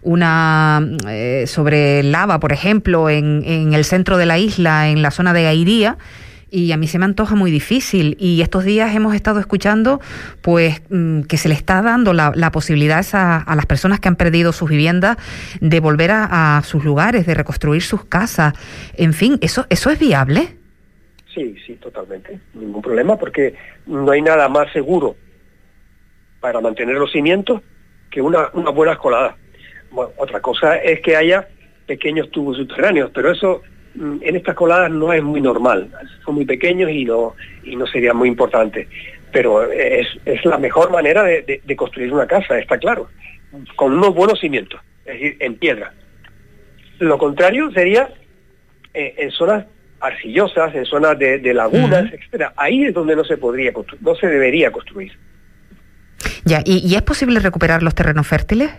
lava, por ejemplo, en el centro de la isla, en la zona de Gairía, y a mí se me antoja muy difícil. Y estos días hemos estado escuchando pues que se le está dando la posibilidad a las personas que han perdido sus viviendas de volver a sus lugares, de reconstruir sus casas. En fin, ¿eso es viable? Sí, totalmente. Ningún problema, porque no hay nada más seguro para mantener los cimientos que una buena escolada. Bueno, otra cosa es que haya pequeños tubos subterráneos, pero eso en estas coladas no es muy normal, son muy pequeños y no sería muy importante, pero es la mejor manera de construir una casa, está claro, con unos buenos cimientos, es decir, en piedra. Lo contrario sería en zonas arcillosas, en zonas de lagunas, etcétera. Ahí es donde no se debería construir. Ya, ¿y es posible recuperar los terrenos fértiles?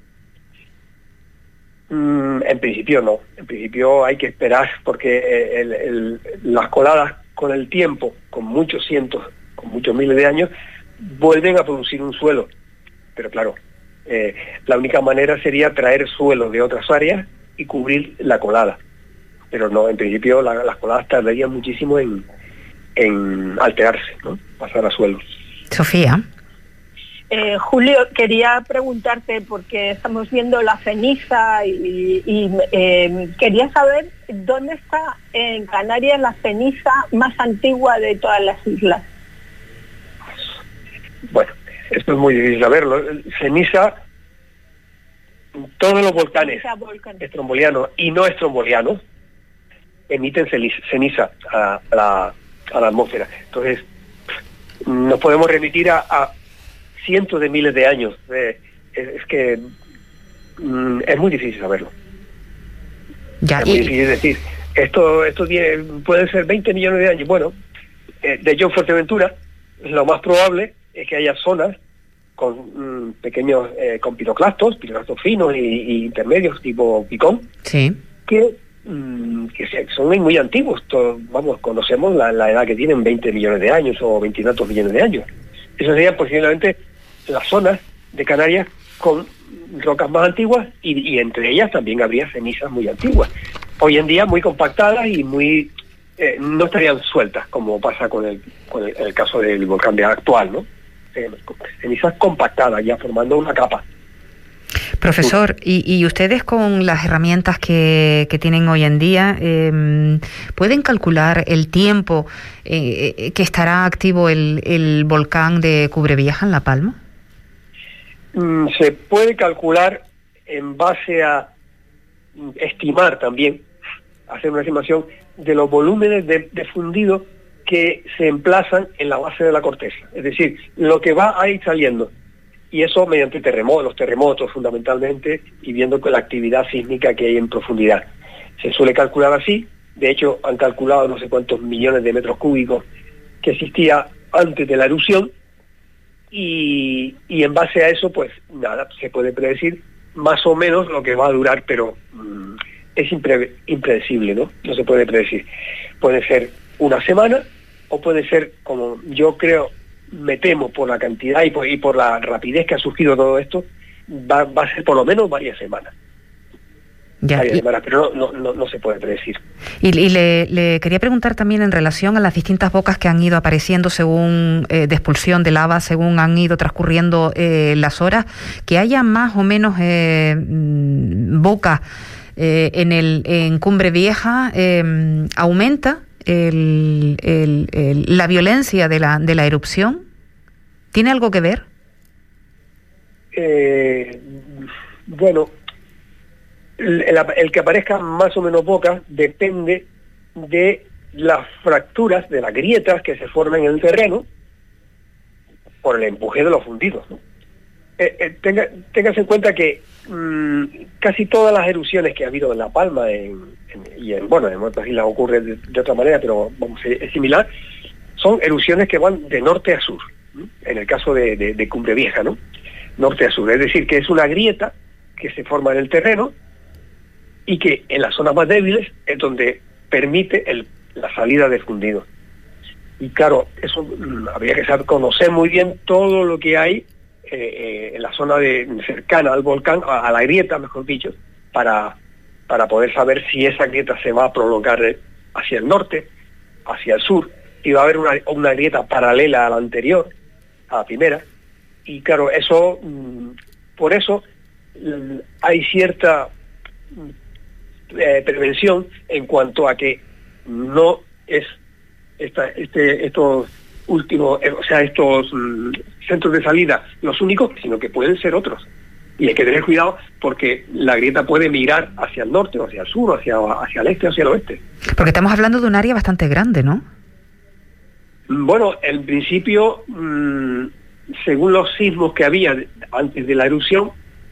En principio no. En principio hay que esperar, porque las coladas con el tiempo, con muchos miles de años, vuelven a producir un suelo. Pero claro, la única manera sería traer suelo de otras áreas y cubrir la colada. Pero no, en principio las coladas tardarían muchísimo en alterarse, ¿no? Pasar a suelo. Sofía. Julio, quería preguntarte, porque estamos viendo la ceniza y quería saber dónde está en Canarias la ceniza más antigua de todas las islas. Bueno, esto es muy difícil saberlo. Ceniza, todos los volcanes estrombolianos y no estrombolianos emiten ceniza a la atmósfera. Entonces, nos podemos remitir a cientos de miles de años. Es que es muy difícil saberlo. Es muy difícil decir, esto puede ser 20 millones de años. Bueno, de hecho en Fuerteventura lo más probable es que haya zonas con pequeños, con piroclastos finos y intermedios tipo picón, sí, que son muy antiguos. Conocemos la edad que tienen, 20 millones de años o 20 y tantos millones de años. Eso sería posiblemente las zonas de Canarias con rocas más antiguas y entre ellas también habría cenizas muy antiguas. Hoy en día muy compactadas y muy no estarían sueltas, como pasa con el caso del volcán actual, ¿no? Cenizas compactadas, ya formando una capa. Profesor, ¿y ustedes con las herramientas que tienen hoy en día pueden calcular el tiempo que estará activo el volcán de Cubrevieja en La Palma? Se puede calcular en base a estimar también, hacer una estimación de los volúmenes de fundido que se emplazan en la base de la corteza, es decir, lo que va a ir saliendo, y eso mediante los terremotos fundamentalmente, y viendo con la actividad sísmica que hay en profundidad. Se suele calcular así, de hecho han calculado no sé cuántos millones de metros cúbicos que existía antes de la erupción, y en base a eso, pues nada, se puede predecir más o menos lo que va a durar, pero es impredecible, ¿no? No se puede predecir. Puede ser una semana o puede ser, como yo creo, me temo por la cantidad y por la rapidez que ha surgido todo esto, va a ser por lo menos varias semanas. Varias semanas, pero no se puede predecir. Y le quería preguntar también en relación a las distintas bocas que han ido apareciendo según de expulsión de lava, según han ido transcurriendo las horas, que haya más o menos bocas en Cubrevieja, aumenta la violencia de la erupción. ¿Tiene algo que ver? Bueno, el que aparezca más o menos bocas depende de las fracturas, de las grietas que se forman en el terreno por el empuje de los fundidos, ¿no? Téngase en cuenta que casi todas las erupciones que ha habido en La Palma y en otras islas ocurre de otra manera, pero es similar, son erupciones que van de norte a sur, ¿no? En el caso de Cubrevieja, ¿no? Norte a sur, es decir, que es una grieta que se forma en el terreno y que en las zonas más débiles es donde permite la salida de fundidos. Y claro, eso habría que conocer muy bien todo lo que hay en la zona cercana al volcán, a la grieta, mejor dicho, para poder saber si esa grieta se va a prolongar hacia el norte, hacia el sur, y va a haber una grieta paralela a la anterior, a la primera. Y claro, eso, por eso hay cierta prevención en cuanto a que no es estos últimos, estos centros de salida los únicos, sino que pueden ser otros. Y hay que tener cuidado porque la grieta puede migrar hacia el norte, o hacia el sur, o hacia el este, o hacia el oeste. Porque estamos hablando de un área bastante grande, ¿no? Bueno, en principio, según los sismos que había antes de la erupción,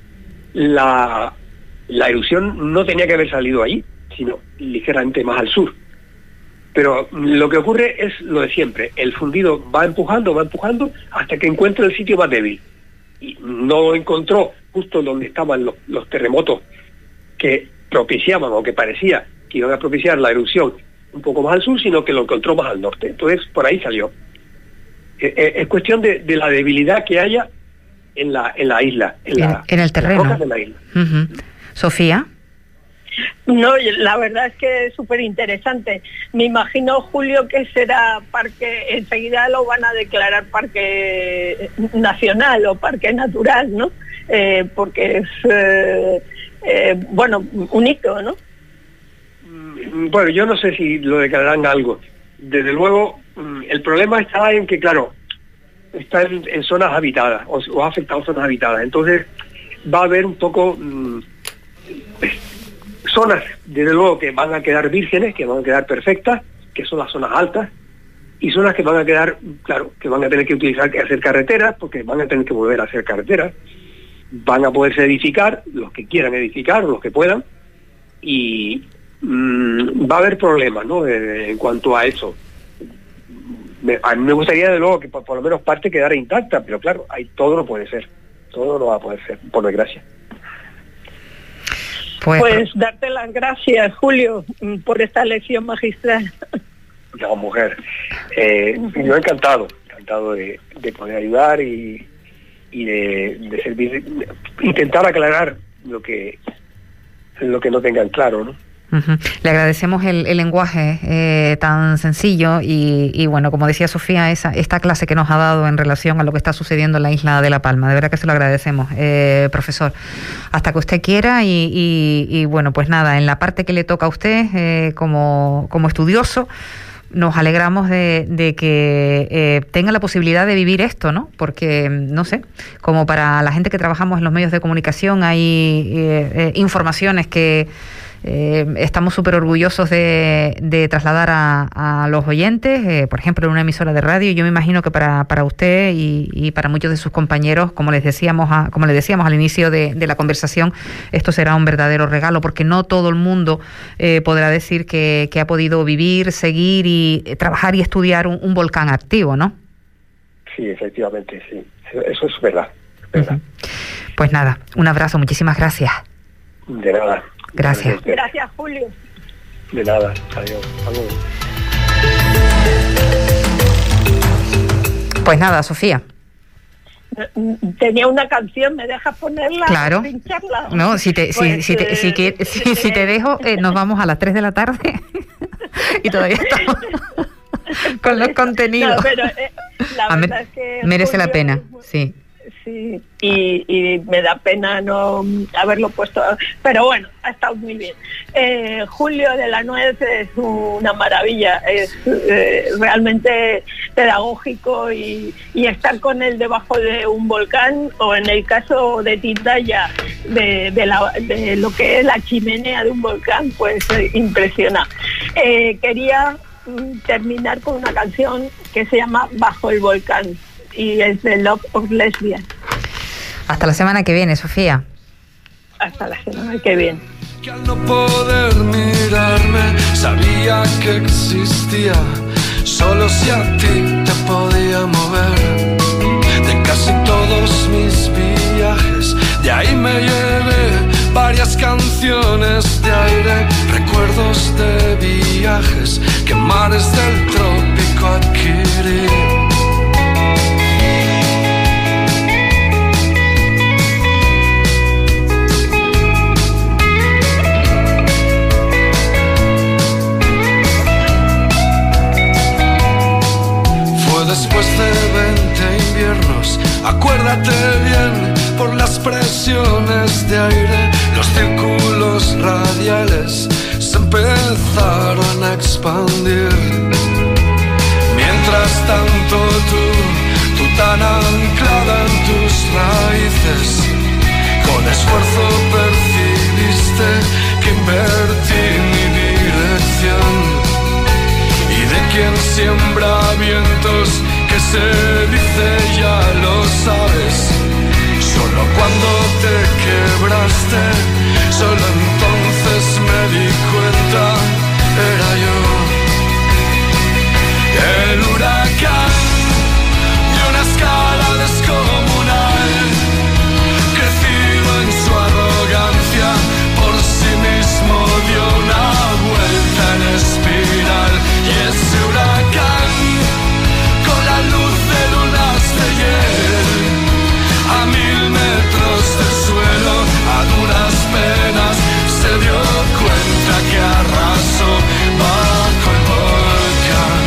la erupción no tenía que haber salido ahí, sino ligeramente más al sur. Pero lo que ocurre es lo de siempre, el fundido va empujando hasta que encuentra el sitio más débil. Y no encontró justo donde estaban los terremotos que propiciaban o que parecía que iban a propiciar la erupción un poco más al sur, sino que lo encontró más al norte. Entonces por ahí salió. Es cuestión de la debilidad que haya en la isla, en el terreno. Las rocas de la isla. Uh-huh. Sofía. No, la verdad es que es súper interesante. Me imagino, Julio, que será parque, enseguida lo van a declarar parque nacional o parque natural, ¿no? Porque es, un hito, ¿no? Bueno, yo no sé si lo declararán algo. Desde luego, el problema está en que, claro, está en zonas habitadas, o ha afectado zonas habitadas. Entonces, va a haber un poco... zonas, desde luego, que van a quedar vírgenes, que van a quedar perfectas, que son las zonas altas, y zonas que van a quedar, claro, que van a tener que hacer carreteras, porque van a tener que volver a hacer carreteras, van a poderse edificar, los que quieran edificar, los que puedan, y va a haber problemas, ¿no?, en cuanto a eso. A mí me gustaría, de luego, que por lo menos parte quedara intacta, pero claro, todo no puede ser, todo no va a poder ser, por desgracia. Pues darte las gracias, Julio, por esta lección magistral. No, mujer, yo encantado de poder ayudar y y de servir, de intentar aclarar lo que no tengan claro, ¿no? Uh-huh. Le agradecemos el lenguaje tan sencillo y bueno, como decía Sofía, esta clase que nos ha dado en relación a lo que está sucediendo en la isla de La Palma. De verdad que se lo agradecemos, profesor. Hasta que usted quiera y bueno, pues nada, en la parte que le toca a usted como estudioso, nos alegramos de que tenga la posibilidad de vivir esto, ¿no? Porque, no sé, como para la gente que trabajamos en los medios de comunicación hay informaciones que estamos súper orgullosos de trasladar a los oyentes, por ejemplo, en una emisora de radio. Yo me imagino que para usted y para muchos de sus compañeros, como les decíamos al inicio de la conversación, esto será un verdadero regalo, porque no todo el mundo podrá decir que ha podido vivir, seguir y trabajar y estudiar un volcán activo, ¿no? Sí, efectivamente, sí. Eso es verdad. Uh-huh. Pues nada, un abrazo, muchísimas gracias. De nada. Gracias. Gracias, Julio. De nada. Adiós. Adiós. Pues nada, Sofía. Tenía una canción, ¿me dejas ponerla? Claro. Pincharla? No, si te dejo, nos vamos a las 3 de la tarde y todavía estamos con los contenidos. No, pero la verdad es que merece la pena, sí. Sí, y me da pena no haberlo puesto, pero bueno, ha estado muy bien. Julio de la Nuez es una maravilla, es realmente pedagógico y estar con él debajo de un volcán, o en el caso de Tindaya, de lo que es la chimenea de un volcán, pues impresiona. Quería terminar con una canción que se llama Bajo el Volcán, y es de Love of Lesbian. Hasta la semana que viene, Sofía. Hasta la semana que viene. Que al no poder mirarme sabía que existía, solo si a ti te podía mover. De casi todos mis viajes, de ahí me llevé varias canciones de aire, recuerdos de viajes que mares del trópico adquirí. Después de 20 inviernos, acuérdate bien, por las presiones de aire, los círculos radiales se empezaron a expandir. Mientras tanto tú tan anclada en tus raíces, con esfuerzo percibiste que invertí mi dirección. Quien siembra vientos, que se dice ya lo sabes. Solo cuando te quebraste, solo entonces me di cuenta, era yo el huracán de una escala descomunal, crecido en su arrogancia, por sí mismo dio una vuelta en espiral. Y ese huracán, con la luz de lunas de hiel, a 1000 metros del suelo, a duras penas, se dio cuenta que arrasó bajo el volcán.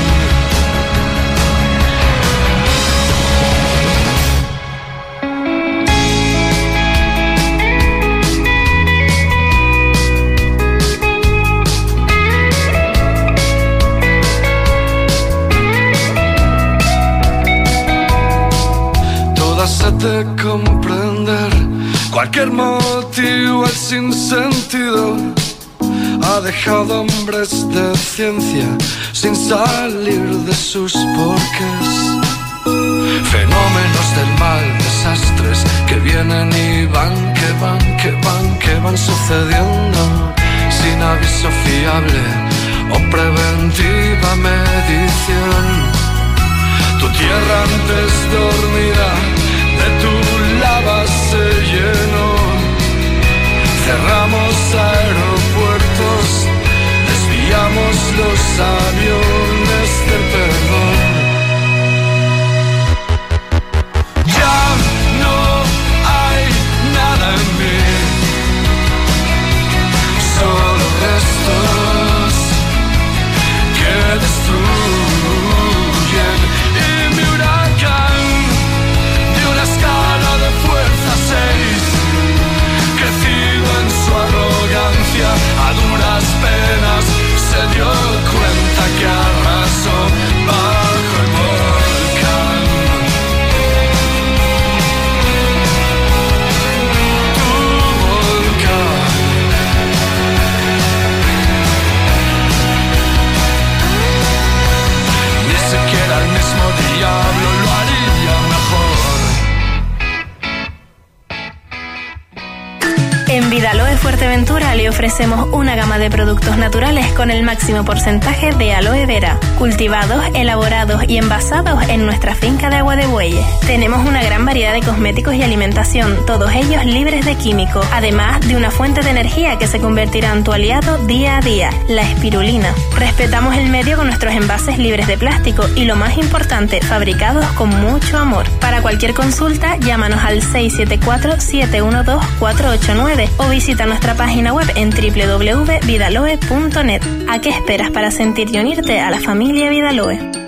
De comprender cualquier motivo, el sinsentido ha dejado hombres de ciencia sin salir de sus porqués. Fenómenos del mal, desastres que vienen y van, que van sucediendo sin aviso fiable o preventiva medición. Tu tierra antes dormida de tu lava se llenó. Cerramos aeropuertos, desviamos los aviones del perdón. Ya no mismo diablo lo haría mejor. En Vidaloe Fuerteventura le ofrecemos una gama de productos naturales con el máximo porcentaje de aloe vera, cultivados, elaborados y envasados en nuestra finca de Agua de Bueyes. Tenemos una gran variedad de cosméticos y alimentación, todos ellos libres de químicos, además de una fuente de energía que se convertirá en tu aliado día a día, la espirulina. Respetamos el medio con nuestros envases libres de plástico y, lo más importante, fabricados con mucho amor. Para cualquier consulta, llámanos al 674-712-489 o visita nuestra página web en www.vidaloe.net. ¿A qué esperas para sentir y unirte a la familia Vidaloe?